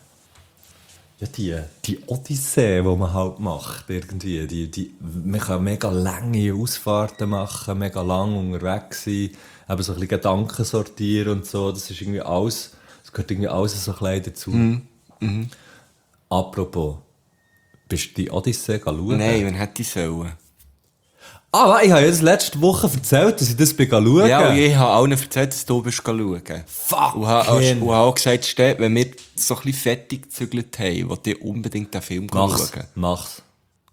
S1: Ja, die, die Odyssee, die man halt macht, irgendwie. Die, die, man kann mega lange Ausfahrten machen, mega lang unterwegs sein, eben so ein bisschen Gedanken sortieren und so. Das ist irgendwie alles, das gehört irgendwie alles so klein dazu.
S2: Mhm. Mhm.
S1: Apropos, bist du die Odyssee schauen?
S2: Nein, wann hätte ich sollen?
S1: Ah, ich habe ja das letzte Woche erzählt, dass ich das schauen.
S2: Ja, und ich habe allen erzählt, dass du bist schauen.
S1: Fuck!
S2: Und habe auch, und habe auch gesagt, Ste, wenn wir so ein bisschen fertig gezügelt haben, wollte ich unbedingt den Film
S1: Mach's,
S2: schauen.
S1: mach's.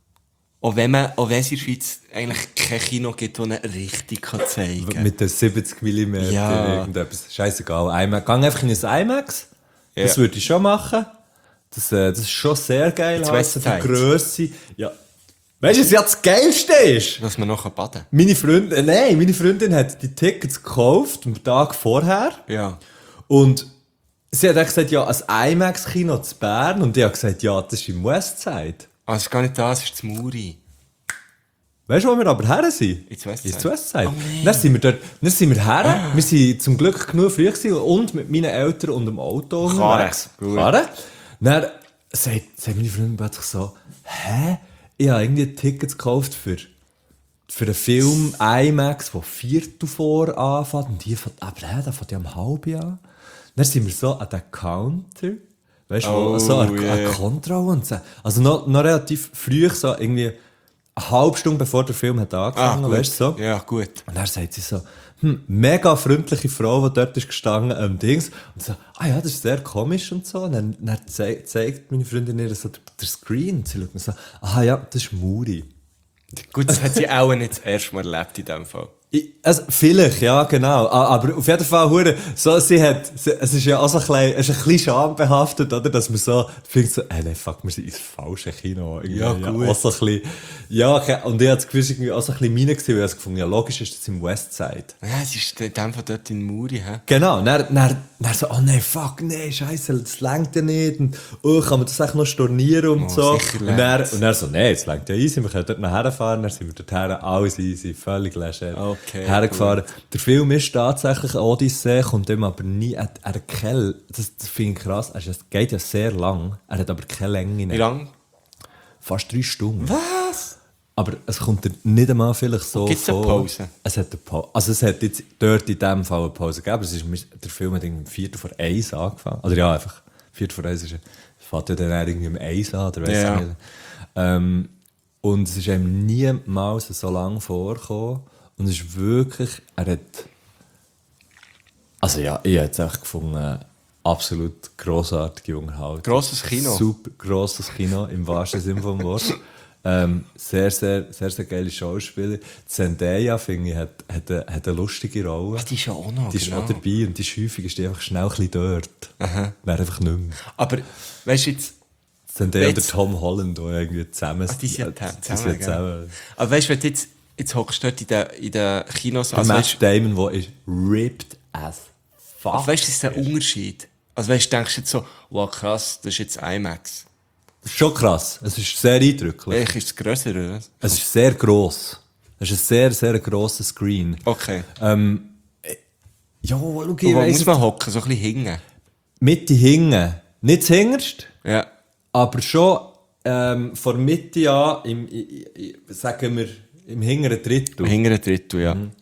S2: Auch wenn, man, auch wenn es in der Schweiz eigentlich kein Kino gibt, das ihn richtig zeigen kann.
S1: Mit den siebzig Millimeter
S2: Ja.
S1: irgendetwas. Scheißegal. IMAX. Geh einfach in ein IMAX.
S2: Ja.
S1: Das würde ich schon machen. Das, äh, das ist schon sehr geil.
S2: Jetzt
S1: halt,
S2: weiss
S1: so
S2: ich
S1: die Grösse. Ja. Weißt du, was ja das Geilste ist?
S2: Dass man noch baden kann.
S1: Meine Freundin, äh, nein, meine Freundin hat die Tickets gekauft am Tag vorher.
S2: Ja.
S1: Und sie hat dann gesagt, ja, ein IMAX-Kino zu Bern. Und ich habe gesagt, ja, das ist im Westside.
S2: Ah, es ist gar nicht das, es ist das Muri.
S1: Weißt du, wo wir aber her sind?
S2: Ins Westside.
S1: Ins Westside.
S2: Oh nein.
S1: Dann sind wir dort, dann sind wir her. Ah. Wir sind zum Glück genug früh gewesen und mit meinen Eltern und dem Auto unterwegs.
S2: Gut.
S1: Karre. Dann sagt, sagt meine Freundin plötzlich so, hä? Ich habe irgendwie Tickets gekauft für, für einen Film IMAX, der Viertel vor anfängt. Und die fängt, aber hä, der fängt ja um halb an. Dann sind wir so an den Counter. Weißt du,
S2: Oh,
S1: so eine,
S2: yeah.
S1: eine Kontrolle und so. Also noch, noch relativ früh, so irgendwie eine halbe Stunde bevor der Film hat angefangen,
S2: Ah,
S1: weißt du so.
S2: Ja, gut.
S1: Und dann sagt sie so, hm, mega freundliche Frau, die dort ist gestanden am Dings. Und so, ah ja, das ist sehr komisch und so. Und dann, dann zei- zeigt meine Freundin ihr so den Screen. Und sie schaut mir so, ah ja, das ist Muri.
S2: Gut, das hat sie auch nicht das erste Mal erlebt in diesem Fall.
S1: Ich, also, vielleicht, ja, genau. A- Aber auf jeden Fall, hure, so, sie hat, sie, es ist ja auch so ein bisschen, es ist ein bisschen schambehaftet, oder? Dass man so, findet so, äh, nein, fuck, wir sind ins falsche Kino. Irgendwie,
S2: Ja, gut.
S1: Auch so ein bisschen, ja, okay. Und ich hatte das Gefühl, irgendwie auch so ein bisschen meine gewesen, weil ich das gefunden, ja, logisch ist das im Westside.
S2: Ja, es ist in dem Fall dort in Muri, hä?
S1: Genau, dann, dann, dann so, oh nein, fuck, nein, scheiße, das längt ja nicht. Und, oh, kann man das echt noch stornieren und
S2: Oh,
S1: so.
S2: sicher
S1: Und dann,
S2: längt's.
S1: und dann so, nein, es längt ja easy, wir können dort nachher fahren. Dann sind wir dorthin, alles easy, völlig leger.
S2: Okay,
S1: hergefahren. Der Film ist tatsächlich eine Odyssee, kommt ihm aber nie, er, er hat keine, das, das finde ich krass, er ist- es geht ja sehr lang, er hat aber keine Länge.
S2: Wie lange?
S1: Fast drei Stunden.
S2: Was?
S1: Aber es kommt dir nicht einmal vielleicht so
S2: Gibt's eine
S1: vor.
S2: Pause?
S1: Es hat eine Pause. Also es hat jetzt dort in diesem Fall eine Pause gegeben. Es ist, der Film hat irgendwie um Viertel vor eins angefangen. Oder ja, einfach Viertel vor eins ist es fängt ja dann irgendwie um eins an, oder weiss
S2: Ja.
S1: ich nicht. Ähm, und es ist einem niemals so lange vorgekommen. Und es ist wirklich, er hat, also ja, ich habe es echt gefunden, absolut grossartige Unterhaltung.
S2: Grosses Kino.
S1: Super grosses Kino, im wahrsten Sinne des Wortes. Ähm, sehr, sehr, sehr, sehr geile Schauspieler. Zendaya, finde ich, hat, hat, eine, hat eine lustige Rolle.
S2: Ah, die ist ja auch noch,
S1: Die ist
S2: genau.
S1: auch dabei und die ist häufig ist die einfach schnell ein bisschen dort. Wäre einfach nicht mehr.
S2: Aber, weißt du jetzt,
S1: Zendaya und der
S2: Jetzt-
S1: Tom Holland, die irgendwie zusammen
S2: ah, die sind ja
S1: die
S2: zusammen,
S1: sind
S2: gell?
S1: zusammen.
S2: aber weißt du, wenn du jetzt, jetzt hockst du dort in den, in den Kinos,
S1: Der
S2: also
S1: Matt
S2: weißt,
S1: Damon, der ist ripped as fuck.
S2: aber weißt du, das ist der Unterschied. Also weißt du, denkst du jetzt so, wow krass, das ist jetzt IMAX.
S1: Das ist schon krass. Es ist sehr eindrücklich.
S2: Vielleicht ist es grösser, oder was?
S1: Es ist sehr gross. Es ist ein sehr, sehr grosser Screen.
S2: Okay.
S1: Ähm, äh, ja, schau, ich
S2: Und wo
S1: weiss
S2: muss man hocken? So ein bisschen hingen.
S1: Mitte hinten. Nicht zuhinterst,
S2: Ja.
S1: aber schon ähm, von Mitte an, im, i, i, sagen wir, im hinteren Drittel.
S2: Im hinteren Drittel, ja.
S1: Mhm.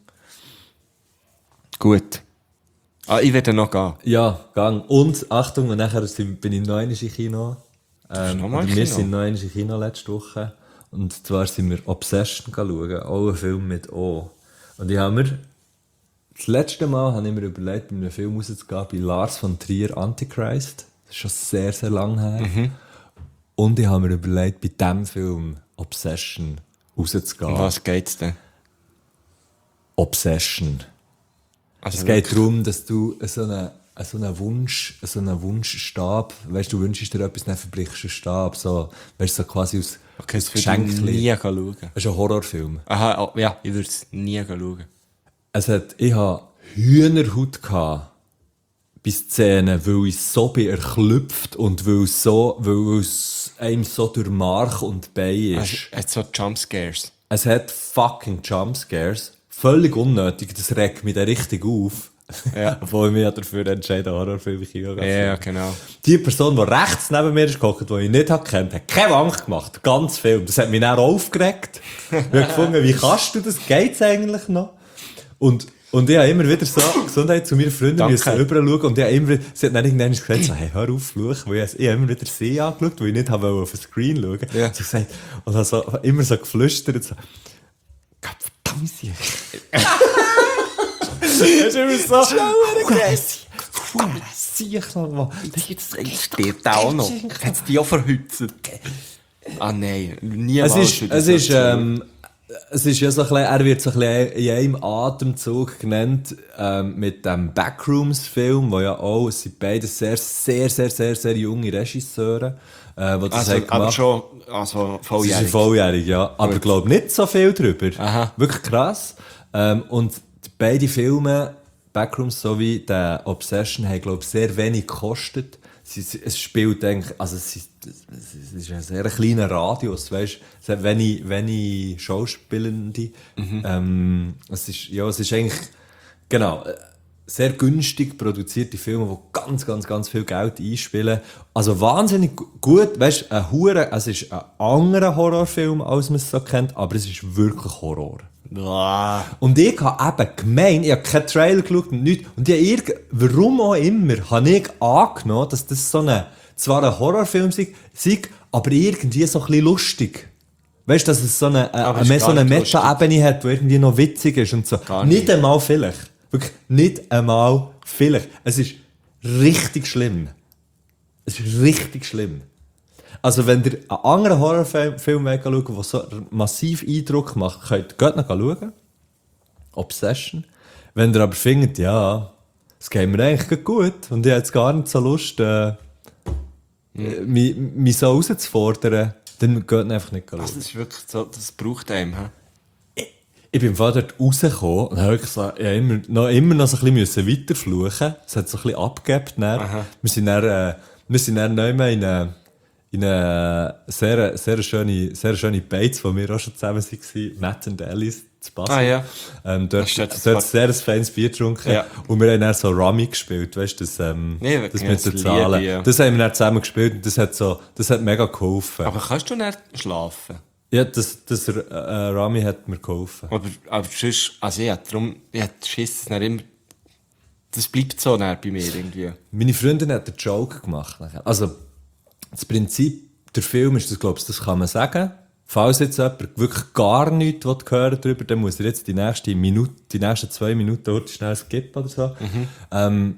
S2: Gut. Ah, ich werde noch gehen.
S1: Ja, gang. Und, Achtung, und nachher sind, bin ich noch einmal im Kino. Ähm,
S2: noch mal
S1: oder
S2: im
S1: wir
S2: Kino?
S1: sind noch einmal im Kino letzte Woche. Und zwar sind wir Obsession schauen. Auch ein Film mit O. Und ich habe mir, das letzte Mal habe ich mir überlegt, bei einem Film rauszugehen, bei Lars von Trier, Antichrist. Das ist schon sehr, sehr lange her.
S2: Mhm.
S1: Und ich habe mir überlegt, bei diesem Film Obsession rauszugehen.
S2: Um was geht's denn?
S1: Obsession.
S2: Also
S1: Es geht darum, dass du so einen, so einen Wunsch, so einen Wunschstab, weißt du, wünschst dir etwas, dann verbrichst du einen Stab, so, weißt du, so quasi aus,
S2: Okay, das
S1: aus
S2: würde ich
S1: Geschenkli.
S2: nie schauen.
S1: Das ist ein Horrorfilm.
S2: Aha, oh, ja, ich würde es nie schauen.
S1: Es hat, ich hatte Hühnerhaut gehabt, bei Szenen, weil ich so bin erklüpft und weil es so, weil es einem so durch Mark und Bein
S2: Also,
S1: ist.
S2: es hat so Jumpscares.
S1: Es hat fucking Jumpscares. Völlig unnötig, das regt mich dann richtig auf.
S2: Ja.
S1: Obwohl ich mich ja dafür entscheiden, Horrorfilme zu schauen.
S2: Ja, genau.
S1: Die Person, die rechts neben mir ist gehockt, die ich nicht kennt, hat keine Angst gemacht. Ganz Film. Das hat mich dann aufgeregt. Ich habe gefunden, wie kannst du das? Geht's eigentlich noch? Und, und ich habe immer wieder so, Gesundheit zu meiner Freundin,
S2: Danke.
S1: müssen rüber schauen. Und ich habe immer, sie hat dann irgendwann gesagt, so, hey, hör auf, fluch. Weil ich, ich habe immer wieder sie angeschaut, weil ich nicht habe auf den Screen schauen.
S2: Ja.
S1: Sie gesagt, und habe so, immer so geflüstert, so, Gott verdammt, sie. Das ist immer so. Siech noch.
S2: Jetzt steht da auch noch. Hat die auch verhützt? Ah nein, niemals.
S1: Es ist,
S2: würde
S1: es
S2: ich
S1: ist,
S2: so
S1: ähm, es ist ja so ein bisschen, er wird so ein bisschen in einem Atemzug genannt, ähm, mit dem Backrooms-Film, wo ja auch, es sind beide sehr, sehr, sehr, sehr, sehr junge Regisseure, äh, die das
S2: Also,
S1: haben
S2: aber
S1: gemacht.
S2: schon, also
S1: Sie
S2: volljährig.
S1: sind volljährig, ja. Aber ich glaube nicht so viel drüber.
S2: Aha.
S1: Wirklich krass. Ähm, und beide Filme, Backrooms sowie der Obsession, haben, glaube ich, sehr wenig gekostet. Sie, sie- es spielt eigentlich, also es ist, es ist ein sehr kleiner Radius, weißt? Es hat wenig, wenig Schauspielende. Ähm, es ist, ja, es ist eigentlich, genau, äh, sehr günstig produzierte Filme, die ganz, ganz, ganz viel Geld einspielen. Also wahnsinnig gu- gut, weißt, ein Hure, es ist ein anderer Horrorfilm, als man es so kennt, aber es ist wirklich Horror.
S2: Ah.
S1: Und ich habe eben gemeint, ich habe keinen Trailer geschaut und nichts. Und ich habe irg- warum auch immer, habe ich angenommen, dass das so eine, zwar ein Horrorfilm sei, sei, aber irgendwie so ein bisschen lustig. Weißt du, dass es so eine,
S2: Aber
S1: äh,
S2: es
S1: mehr
S2: ist
S1: so
S2: gar
S1: eine
S2: nicht
S1: Meta-Ebene hat, die irgendwie noch witzig ist und so.
S2: Gar
S1: Nicht
S2: nicht.
S1: einmal vielleicht. Wirklich, nicht einmal vielleicht. Es ist richtig schlimm. Es ist richtig schlimm. Also, wenn ihr einen anderen Horrorfilm Film wollt schauen wollt, der so massiv Eindruck macht, könnt ihr noch schauen. Obsession. Wenn ihr aber findet, ja, es geht mir eigentlich gut und ich habe jetzt gar nicht so Lust, äh, äh, mich, mich so herauszufordern, dann geht einfach nicht schauen.
S2: Das ist wirklich so, das braucht einem. He?
S1: Ich bin im Fall dort rausgekommen und habe wirklich so, ja, immer, noch, immer noch so ein bisschen weiter fluchen. Es hat so ein bisschen abgegeben. Dann. Wir sind dann, äh, wir sind dann neu in eine, in eine sehr, sehr schöne, sehr schöne Beiz, wo wir auch schon zusammen waren, Matt und Alice zu Basel.
S2: Ah, ja.
S1: Ähm, dort
S2: Das steht jetzt
S1: dort
S2: grad-
S1: sehr ein feines Bier getrunken.
S2: Ja.
S1: Und wir haben dann so Rummy gespielt, weißt du, das, ähm,
S2: Nee,
S1: das
S2: ja,
S1: mit den
S2: das
S1: Zahlen.
S2: liebe ich, ja.
S1: Das haben wir dann zusammen gespielt und das hat so, das hat mega geholfen.
S2: Aber kannst du nicht schlafen?
S1: Ja, das, das äh, Rummy hat mir geholfen.
S2: Aber, aber sonst, also ich hatte darum, ich hatte Schiss, dass dann immer, das bleibt so näher bei mir irgendwie.
S1: Meine Freundin hat einen Joke gemacht. nachher. Also, das Prinzip der Film ist, das, glaub ich, das kann man sagen. Falls jetzt jemand wirklich gar nichts hören darüber, dann muss er jetzt die nächste Minute, die nächsten zwei Minuten dort schnell skippen oder so. Ähm,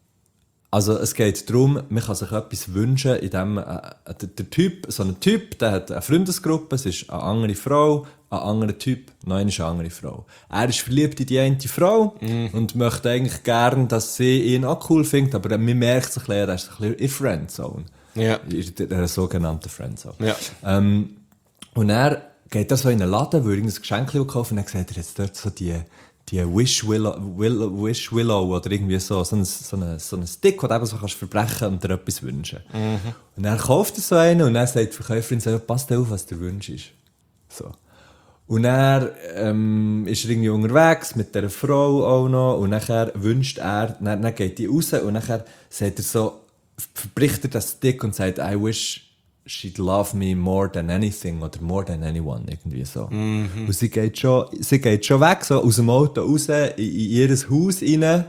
S1: also, es geht darum, man kann sich etwas wünschen, in dem, äh, der, der Typ, so ein Typ, der hat eine Freundesgruppe, es ist eine andere Frau, ein anderer Typ, noch eine andere Frau. Er ist verliebt in die eine Frau und möchte eigentlich gern, dass sie ihn auch cool findet, aber man merkt sich, er ist ein bisschen in Friendzone.
S2: Ja.
S1: In der sogenannten Friendzone.
S2: Ja.
S1: Ähm, und er geht er so in einen Laden, will irgendein Geschenk kaufen und dann sieht er jetzt dort so die, die Wish Willow, Willow, Wish Willow oder irgendwie so, so ein, so ein, so ein Stick, den du eben so kannst verbrechen und dir etwas wünschen. Und er kauft er so einen und dann sagt die Verkäuferin so, passt auf, was der Wunsch ist. So. Und er ähm, ist er irgendwie unterwegs mit dieser Frau auch noch und nachher wünscht er, dann, dann geht die raus und nachher sagt er so, verbricht er das Stick und sagt, I wish she'd love me more than anything oder more than anyone, irgendwie so. Und sie geht, schon, sie geht schon weg, so aus dem Auto raus, in, in ihr Haus rein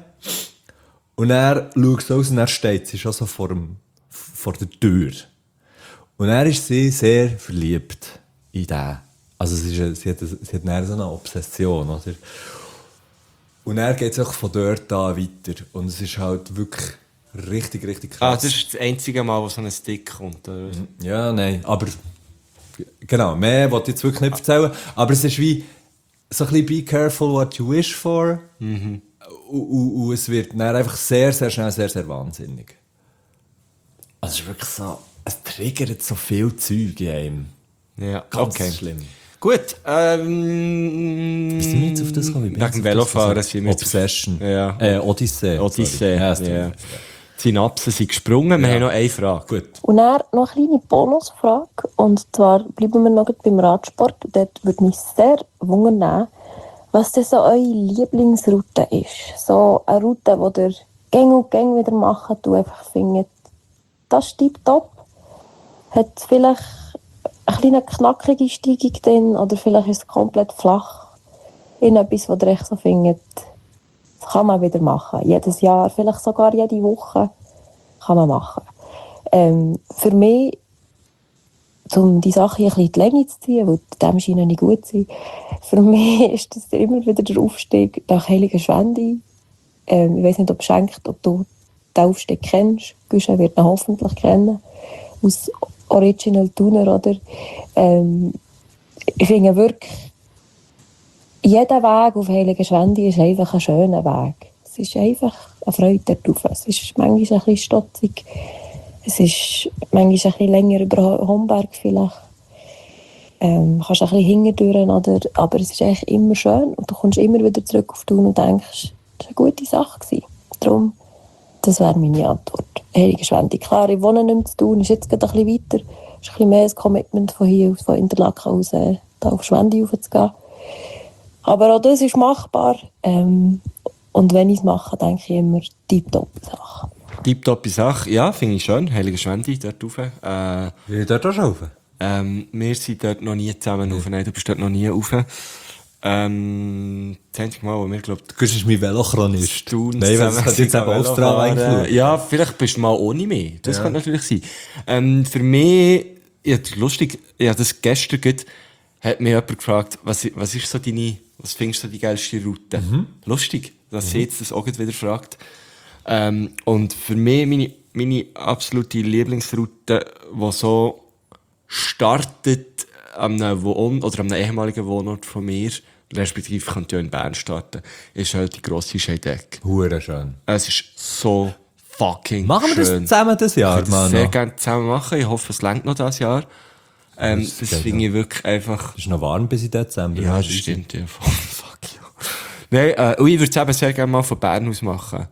S1: und er schaut so aus und er steht sie schon so vor, dem, vor der Tür. Und er ist sie sehr verliebt in den. Also sie, ist, sie hat, sie hat dann so eine Obsession, oder? Und dann geht es auch von dort an weiter. Und es ist halt wirklich richtig, richtig
S2: Ah,
S1: krass.
S2: das ist das einzige Mal, wo so ein Stick kommt. Oder?
S1: Ja, nein, aber genau, mehr wollte ich jetzt wirklich nicht erzählen. Aber es ist wie so ein bisschen be careful what you wish for. Mhm. Und, und, und es wird dann einfach sehr, sehr schnell sehr, sehr wahnsinnig. Also es ist wirklich so, es triggert so viel Zeug in einem.
S2: Ja,
S1: Ganz
S2: okay.
S1: schlimm.
S2: Gut, ähm...
S1: Wie sind wir jetzt auf das gekommen? Wie bin ich
S2: Wegen
S1: jetzt
S2: Velofahren
S1: auf das
S2: sind wir jetzt...
S1: Obsession.
S2: Ja.
S1: Äh, Odyssee.
S2: Odyssee,
S1: Sorry.
S2: ja.
S1: es tut mir leid.
S2: Die Synapsen sind gesprungen, wir
S1: Ja.
S2: haben noch eine Frage.
S1: Gut.
S5: Und dann noch eine kleine Bonusfrage. Und zwar bleiben wir noch beim Radsport. Dort würde mich sehr wundern, was denn so eure Lieblingsroute ist. So eine Route, die ihr gäng und gäng wieder machen, du einfach findet, das ist tipptopp. Hat vielleicht eine kleine knackige Steigung drin oder vielleicht ist es komplett flach. In etwas, was ihr echt so findet, das kann man wieder machen. Jedes Jahr, vielleicht sogar jede Woche kann man machen. Ähm, für mich, um die Sache ein bisschen in die Länge zu ziehen, weil dem scheinen nicht gut zu sein, für mich ist das immer wieder der Aufstieg nach Heiligenschwendi. Ähm, ich weiss nicht, ob es schenkt, ob du den Aufstieg kennst. Guschen wird ihn hoffentlich kennen. Aus Original Tuner, oder? Ähm, ich finde wirklich, jeder Weg auf Heiligenschwendi ist einfach ein schöner Weg. Es ist einfach eine Freude darauf. Es ist manchmal ein bisschen stotzig. Es ist manchmal ein bisschen länger über Homberg vielleicht. Ähm, kannst ein bisschen hinterdurch, oder? Aber es ist eigentlich immer schön. Und du kommst immer wieder zurück auf Thun und denkst, das war eine gute Sache gewesen. Darum, das wäre meine Antwort. Heiligenschwendi. Klar, ich wohne nicht mehr zu Thun, ist jetzt gerade ein bisschen weiter. Ist ein bisschen mehr ein Commitment von hier aus, von Interlaken aus, äh, da auf Schwendi raufzugehen. Aber auch das ist machbar. Ähm, und wenn ich es mache, denke ich immer, tipptopp Sache.
S2: Tipptoppe Sache, ja, finde ich schön. Heiligenschwendi, dort rauf. Äh,
S1: Will ich dort auch schon rauf?
S2: ähm, wir sind dort noch nie zusammen rauf. Nein, du bist dort noch nie rauf. Ähm, das einzige Mal, wo wir, glaube ich,
S1: Du bist mein Velochronist.
S2: Tun
S1: Nein, das hat jetzt eben auf Strava eingeschaut.
S2: Ja, vielleicht bist du mal ohne mich. Das
S1: Ja.
S2: könnte natürlich sein. Ähm, für mich, ja, lustig, ja, das gestern geht, hat mich jemand gefragt, was, was ist so deine, was findest du so die geilste Route?
S1: Mhm.
S2: Lustig, dass sie jetzt das auch wieder fragt. Ähm, und für mich, meine, meine absolute Lieblingsroute, die so startet an einem Wohn- oder an einem ehemaligen Wohnort von mir, respektive könnte ja in Bern starten, ist halt die grosse Scheidegg.
S1: Hure schön.
S2: Es ist so fucking
S1: Machen wir
S2: schön.
S1: das zusammen das Jahr,
S2: Ich würde das
S1: Mann?
S2: sehr
S1: noch?
S2: gerne zusammen machen. Ich hoffe, es reicht noch dieses Jahr. Ähm,
S1: Das ist
S2: das
S1: geil,
S2: finde
S1: ja.
S2: ich wirklich einfach...
S1: Es ist noch warm bis in Dezember.
S2: Ja, das stimmt. Ja. Fuck ja. Nein, äh, und ich würde es eben sehr gerne mal von Bern aus machen.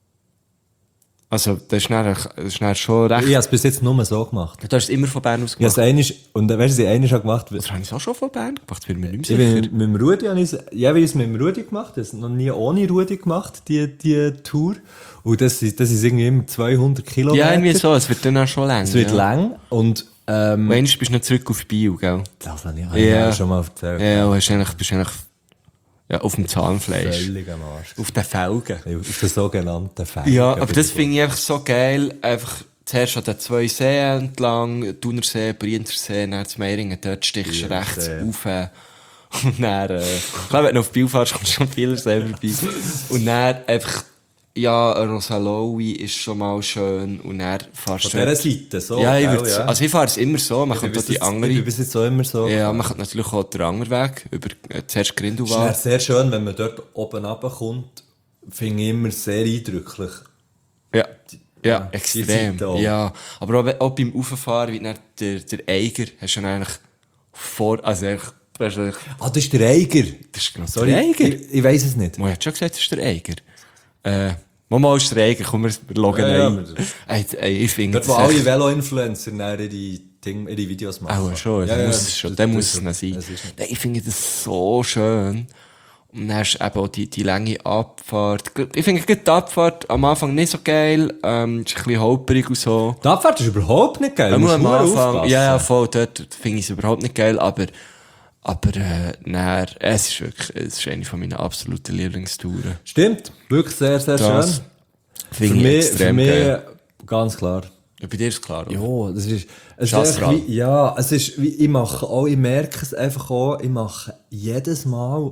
S2: Also, das ist dann, das ist dann schon recht...
S1: Ich habe es bis jetzt nur so gemacht.
S2: Du hast es immer von Bern aus
S1: Ich habe
S2: gemacht.
S1: es einmal, und weißt du, was ich einmal schon gemacht habe?
S2: Oder habe ich es auch schon von Bern gemacht? Bin mir nicht
S1: Ich
S2: mehr sicher.
S1: bin mit dem Rudi, habe ich es jeweils mit dem Rudi gemacht, das noch nie ohne Rudi gemacht, die, die Tour. Und das ist, das ist irgendwie immer zweihundert Kilometer.
S2: Ja, irgendwie so. Es wird dann auch schon lang.
S1: Es wird
S2: ja.
S1: lang und, ähm,
S2: Und einmal bist du noch zurück auf Bio, gell?
S1: das habe ich, habe ich
S2: Ja.
S1: ja schon mal erzählt.
S2: Ja, und hast eigentlich, bist eigentlich ja, auf dem Zahnfleisch.
S1: Völlig am Arsch.
S2: Auf den Felgen.
S1: Auf den sogenannten Feld.
S2: Ja, aber das finde ich einfach so geil. Einfach zuerst an den zwei Seen entlang, Thunersee, Brienzersee, dann zu Meiringen, dort stichst du rechts
S1: Brienzersee.
S2: rauf. Und dann, äh, klar, wenn du auf Biel fährst, kommst du schon viel selber vorbei. Und dann einfach, ja, Rosalowi ist schon mal schön. Und dann fahrst
S1: Von dieser Seite, so.
S2: Ja, ich
S1: gell,
S2: würd's, also ich fahre es immer so, man
S1: Ich
S2: kann
S1: bin
S2: auch die
S1: bis jetzt-
S2: andere.
S1: Ich bin bis jetzt auch immer so.
S2: Ja, man kann natürlich auch den anderen Weg, über äh, zuerst
S1: Es ist
S2: Grindelwald.
S1: dann sehr schön, wenn man dort oben runterkommt, finde ich immer sehr eindrücklich.
S2: Ja, ja,
S1: Ja, die
S2: extrem.
S1: Seite auch.
S2: Ja, aber auch, auch beim Rauffahren, wie dann der, der Eiger, hast du dann eigentlich vor, also eigentlich, weißt du, eigentlich-
S1: Ah, das ist der Eiger.
S2: das ist genau
S1: Sorry,
S2: der Eiger.
S1: ich, ich weiss es nicht.
S2: Man hat schon gesagt, das ist der Eiger. Äh, Mama ist der Eiger, komm, wir wir loggen
S1: Ja, ja,
S2: ein.
S1: aber-
S2: Ey, ey, ich finde
S1: Dort, wo alle Velo-Influencer dann ihre, Ding, ihre Videos machen.
S2: auch schon,
S1: Ja,
S2: ja,
S1: ja,
S2: muss
S1: das-
S2: es schon,
S1: das-
S2: der
S1: das-
S2: muss es dann sein.
S1: das ist-
S2: Nein, ich finde das so schön. Und dann hast du eben auch die, die lange Abfahrt. Ich finde gerade die Abfahrt am Anfang nicht so geil, ähm, ist ein bisschen holperig und so.
S1: Die Abfahrt ist überhaupt nicht geil.
S2: Ja,
S1: Du
S2: nur
S1: musst
S2: am
S1: nur
S2: Anfang,
S1: aufpassen.
S2: ja, ja, voll, dort finde ich es überhaupt nicht geil, aber, aber, äh, dann, es ist wirklich, es ist eine von meinen absoluten Lieblingstouren.
S1: Stimmt, wirklich sehr, sehr
S2: Das
S1: schön. Für
S2: finde ich
S1: mich, für
S2: extrem
S1: mich
S2: geil.
S1: ganz klar.
S2: Ja, bei dir ist es klar, oder?
S1: Ja, das ist, es ist
S2: Chastral.
S1: einfach wie, ja, es ist wie, ich mache auch, ich merke es einfach auch, ich mache jedes Mal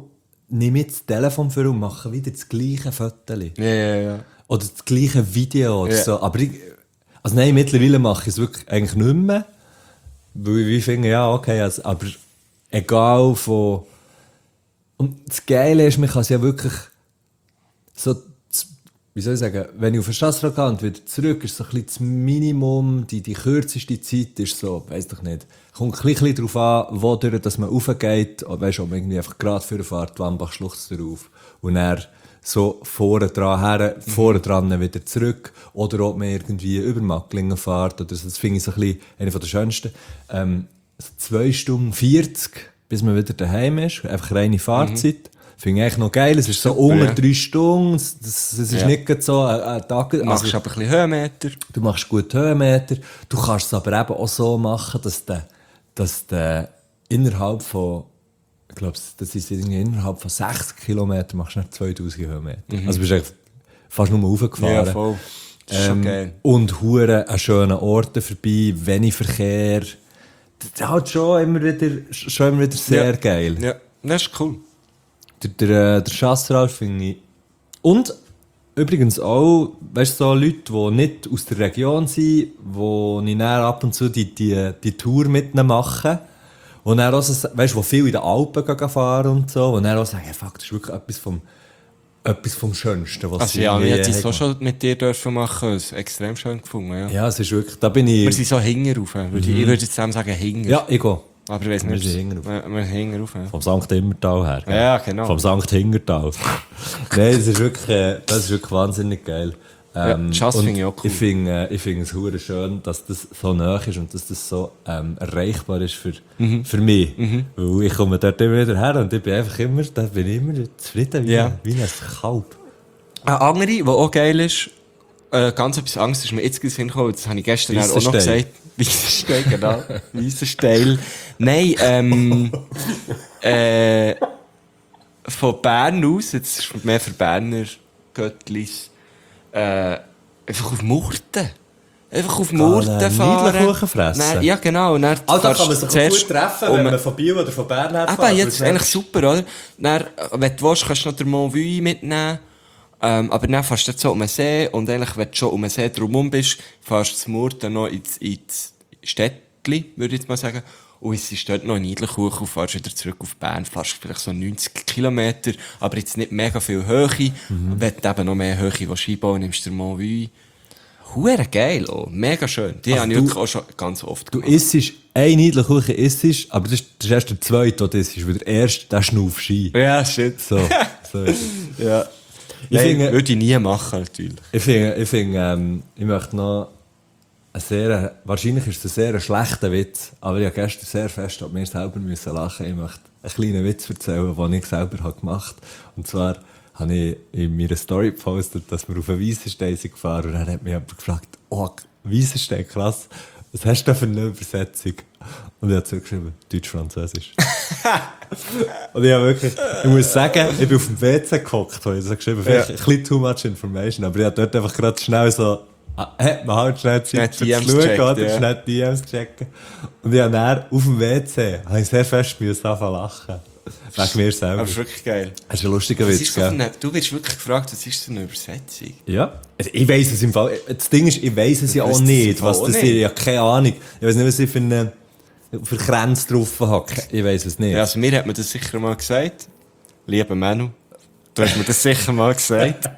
S1: nehme ich das Telefon für und mache wieder das gleiche Foto.
S2: Ja, ja, ja.
S1: Oder das gleiche Video oder
S2: Ja.
S1: so. Aber ich, also nein, mittlerweile mache ich es wirklich eigentlich nicht mehr. Weil ich finde, ja, okay, also, aber egal von... Und das Geile ist, man kann es ja wirklich so, z- wie soll ich sagen, wenn ich auf den Straße gehe und wieder zurück, ist so ein bisschen das Minimum, die, die kürzeste Zeit ist so, weiss doch nicht, kommt ein bisschen darauf an, wo durch, dass man raufgeht, oder weisst du, ob man irgendwie einfach gerade vorfährt, Wambach-Schluchz darauf, und dann so vorne dran her, mhm. vorne dran wieder zurück, oder ob man irgendwie über Macklingen fährt, oder so. Das finde ich so ein bisschen eine der schönsten. Ähm, so zwei Stunden vierzig, bis man wieder daheim ist, einfach reine Fahrzeit. Mhm. Finde ich eigentlich noch geil, es ist so
S2: Super,
S1: unter
S2: ja.
S1: drei Stunden, das, das ist
S2: Ja.
S1: nicht gerade so ein, ein Tag.
S2: Du machst
S1: also,
S2: aber ein bisschen Höhenmeter.
S1: du machst gut Höhenmeter, du kannst es aber eben auch so machen, dass du, dass du innerhalb von, ich glaube, das ist irgendwie innerhalb von sechzig Kilometern machst du nicht zweitausend Höhenmeter. Mhm. Also bist du echt fast nur raufgefahren.
S2: Ja, voll. Das ist schon geil.
S1: Und hure an schönen Orten vorbei, wenig Verkehr. Das ist halt schon immer wieder, schon immer wieder sehr
S2: Ja.
S1: geil.
S2: Ja, das ist cool.
S1: Der, der, der Chasseral finde ich. Und übrigens auch, weißt du, so Leute, die nicht aus der Region sind, wo ich dann ab und zu die, die, die Tour mit ihnen mache. Und dann auch so, weißt du, die viel in den Alpen gehen fahren und so. Und dann auch sagen, hey, fuck, das ist wirklich etwas vom, etwas vom Schönsten, was
S2: Also
S1: sie
S2: ja, wir
S1: irgendwie
S2: hätten es so
S1: haben.
S2: schon mit dir dürfen machen, es ist extrem schön gefunden, ja.
S1: Ja, es ist wirklich, da bin ich.
S2: Wir sind so hinten rauf. Würde ich, ich würde jetzt zusammen sagen hinten.
S1: Ja, ich gehe.
S2: Aber ich weiss
S1: Wir
S2: nicht.
S1: sind hinten rauf.
S2: Wir, wir sind hinten rauf. Ja.
S1: Vom Sankt Immertal her. gell?
S2: Ja, genau.
S1: Vom Sankt Hingertal. Nein, das ist wirklich, äh, das ist wirklich wahnsinnig geil.
S2: Ja, Schass
S1: und
S2: finde ich auch cool.
S1: Ich finde, äh, ich finde es hure schön, dass das so nah ist und dass das so ähm, erreichbar ist für,
S2: Mhm.
S1: für mich. Weil ich komme dort immer wieder her und ich bin einfach immer, da bin ich immer zufrieden wie,
S2: Ja.
S1: wie ein Kalb.
S2: Eine andere, die auch geil ist, äh, ganz etwas Angst ist mir jetzt gesehen gekommen, das habe ich gestern auch noch
S1: Weissenstein.
S2: gesagt. Weissenstein, genau. Weissenstein. Nein, ähm, äh, von Bern aus, jetzt ist es mehr für Berner Göttlis, äh, einfach auf Murten. Einfach auf Murten
S1: einen
S2: fahren.
S1: Niedlerkuchen fressen?
S2: Dann, ja, genau. Und dann
S1: Also da
S2: fährst
S1: kann man
S2: du
S1: sich
S2: zuerst
S1: gut treffen,
S2: um-
S1: wenn man von Biel oder von Bern her
S2: Aber jetzt ist eigentlich super, oder? Dann, wenn du willst, kannst du noch den Mont Vuy mitnehmen. Ähm, aber dann fährst du jetzt so um den See. Und eigentlich, wenn du schon um den See drumherum bist, fährst du zu Murten noch ins, ins Städtli, würde ich jetzt mal sagen. Und es ist dort noch ein Niedlerkuchen und fährst wieder zurück auf Bern. Fährst vielleicht so neunzig Kilometer, aber jetzt nicht mega viel Höhe. Mhm. Wenn du eben noch mehr Höhe einbauen nimmst du den Mont Vuy. Hure geil, oh. Mega schön. Die
S1: Also
S2: habe ich
S1: du-
S2: wirklich auch schon ganz oft
S1: Du
S2: gemacht.
S1: isst ein Niedlerkuchen, isst, aber das ist, das ist erst der zweite, den du isst, weil der erste, der schnaufst du ein.
S2: Ja, shit.
S1: So, so ist es.
S2: Ja.
S1: Ich
S2: Nein,
S1: finde-
S2: würde ich nie machen, natürlich.
S1: Ich finde, ich, finde ähm, ich möchte noch einen sehr, wahrscheinlich ist es ein sehr schlechter Witz, aber ich habe gestern sehr fest an mir selber müssen lachen. Ich möchte einen kleinen Witz erzählen, den ich selber habe gemacht habe. Und zwar habe ich in meiner Story gepostet, dass wir auf einen Weissenstein sind gefahren und dann hat mich jemand gefragt, oh, Weissenstein, krass, was hast du da für eine Übersetzung? Und ich habe zurückgeschrieben, Deutsch-Französisch. Und ich habe wirklich, ich muss sagen, ich bin auf dem W C gehockt, habe ich so geschrieben, vielleicht
S2: Ja.
S1: ein bisschen too much information, aber ich habe dort einfach gerade schnell so, ah, hat man halt schnell Zeit
S2: Schnell
S1: zu
S2: die D Ms
S1: schauen,
S2: gecheckt,
S1: oder?
S2: ja.
S1: Schnell die D Ms checken. Und ich habe dann auf dem W C, habe ich sehr fest müssen anfangen lachen. Wegen mir selber.
S2: Aber es ist wirklich geil.
S1: Das ist ein lustiger
S2: Was
S1: Witz,
S2: ist so für
S1: gell?
S2: eine, du wirst wirklich gefragt, was ist so eine Übersetzung?
S1: Ja. Also ich weiss es im Fall. Das Ding ist, ich weiss es ja
S2: weiss
S1: auch
S2: das im
S1: nicht,
S2: Fall
S1: was
S2: auch
S1: das ist.
S2: nicht.
S1: Ich habe keine Ahnung. Ich weiss nicht, was ich für eine, für Grenze drauf habe. Ich weiss es nicht.
S2: Ja, also mir hat man das sicher mal gesagt. Lieber Manu, du hast mir das sicher mal gesagt.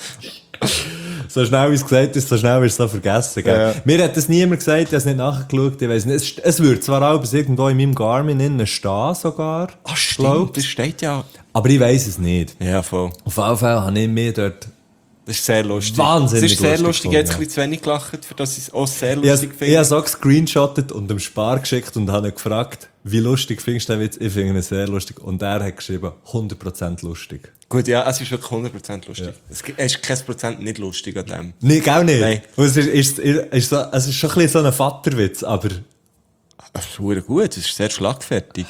S1: So schnell wie es gesagt ist, so schnell wirst du es so vergessen. Gell?
S2: Ja.
S1: Mir hat das niemand gesagt, ich habe es nicht nachgeschaut. Ich weiss nicht. Es, es würde zwar auch irgendwo in meinem Garmin innen stehen, sogar.
S2: Ach
S1: glaub.
S2: stimmt, das steht ja.
S1: Aber ich weiss es nicht.
S2: Ja, voll.
S1: Auf jeden Fall habe ich mir dort.
S2: Das ist sehr lustig.
S1: Wahnsinnig
S2: Das ist sehr
S1: lustig
S2: lustig. Jetzt
S1: gefunden,
S2: ein bisschen zu wenig gelacht, für das ich es auch sehr
S1: Ich habe
S2: lustig
S1: ich
S2: finde.
S1: habe es auch gescreenshottet und dem Spar geschickt und habe ihn gefragt, wie lustig findest du den Witz? Ich finde ihn sehr lustig. Und er hat geschrieben, hundert Prozent lustig.
S2: Gut, ja, es ist wirklich hundert Prozent lustig. Es gibt- es ist kein Prozent nicht lustig an dem.
S1: Nee, gar nicht.
S2: Nein.
S1: Und es, ist, ist, ist so, es ist schon ein bisschen so ein Vaterwitz, aber...
S2: Das ist verdammt gut, das ist sehr schlagfertig.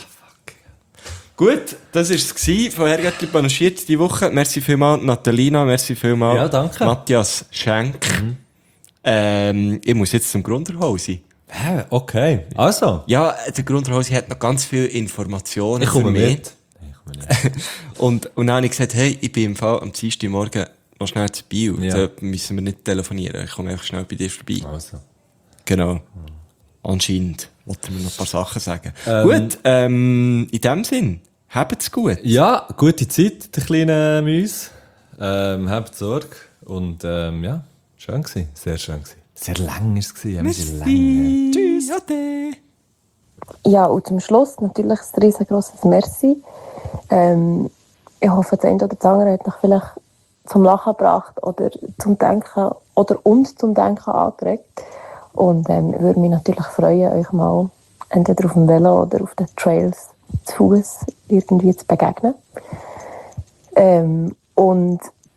S2: Gut, das war es gewesen von Herrgöttli panaschiert diese Woche. Merci vielmals Natalina, merci vielmals
S1: Ja, danke.
S2: Matthias Schenk. Ähm, ich muss jetzt zum Grunderhausi.
S1: Hä? Okay. Also.
S2: Ja, der Grunderhausi hat noch ganz viele Informationen
S1: Ich komme
S2: für mich.
S1: mit. Ich komme
S2: und, und dann habe ich gesagt, hey, ich bin im Fall am Dienstagmorgen noch schnell zu Biel.
S1: Ja.
S2: Da müssen wir nicht telefonieren. Ich komme einfach schnell bei dir vorbei.
S1: Also.
S2: Genau. Anscheinend wollten wir noch ein paar Sachen sagen.
S1: Ähm,
S2: gut, ähm, in dem Sinn, habt's gut.
S1: Ja, gute Zeit, der kleine Mäuse. Ähm, habt Sorge. Und ähm, ja, schön gewesen. Sehr schön gewesen. Sehr lang ist es gewesen. Merci. Lang.
S2: Tschüss. Ade.
S5: Ja, und zum Schluss natürlich ein riesengroßes Merci. Ähm, ich hoffe, das eine oder das andere hat euch vielleicht zum Lachen gebracht oder zum Denken oder uns zum Denken angeregt. Und ähm, würde mich natürlich freuen, euch mal entweder auf dem Velo oder auf den Trails zu Fuß irgendwie zu begegnen. Ähm, und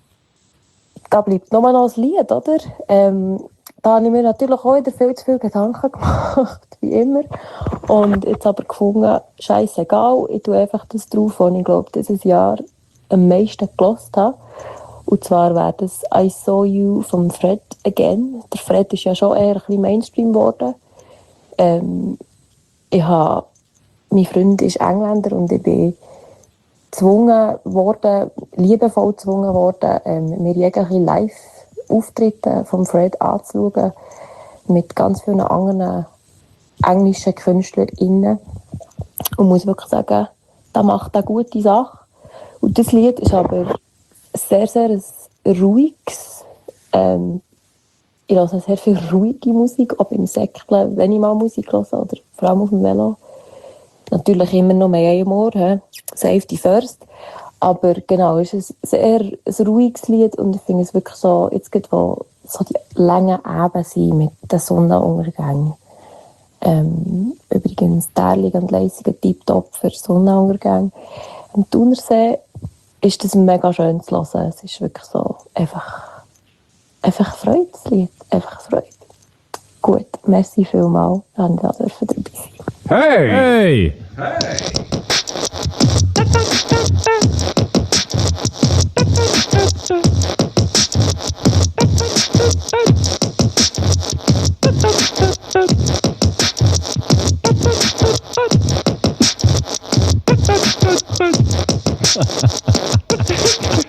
S5: da bleibt nochmal noch ein Lied, oder? Ähm, da habe ich mir natürlich auch wieder viel zu viel Gedanken gemacht, wie immer. Und jetzt aber gefunden, scheissegal, ich tue einfach das drauf, was ich glaube, dieses Jahr am meisten gehört habe. Und zwar wäre das «I Saw You» von Fred Again. Der Fred ist ja schon eher ein bisschen Mainstream geworden. Ähm, ich habe, mein Freund ist Engländer und ich bin gezwungen worden, liebevoll gezwungen worden, ähm, mir jegliche Live-Auftritte von Fred anzuschauen. Mit ganz vielen anderen englischen KünstlerInnen. Und muss wirklich sagen, da macht eine gute Sache. Und das Lied ist aber sehr, sehr ein ruhiges. Ähm, ich höre sehr viel ruhige Musik, auch beim Säckchen, wenn ich mal Musik höre, oder vor allem auf dem Velo. Natürlich immer noch mehr im Ohr, he? Safety first. Aber genau, es ist ein sehr ein ruhiges Lied und ich finde es wirklich so, jetzt geht wo so die langen Abend sind mit den Sonnenuntergängen. Ähm, übrigens, Derlig und Leisig tiptop für Sonnenuntergänge. Am Thunersee ist das mega schön zu hören. Es ist wirklich so einfach, einfach Freude, das Lied. Einfach Freude. Gut, merci vielmals, dass ich da dabei sein.
S6: Hey! Hey! Hey!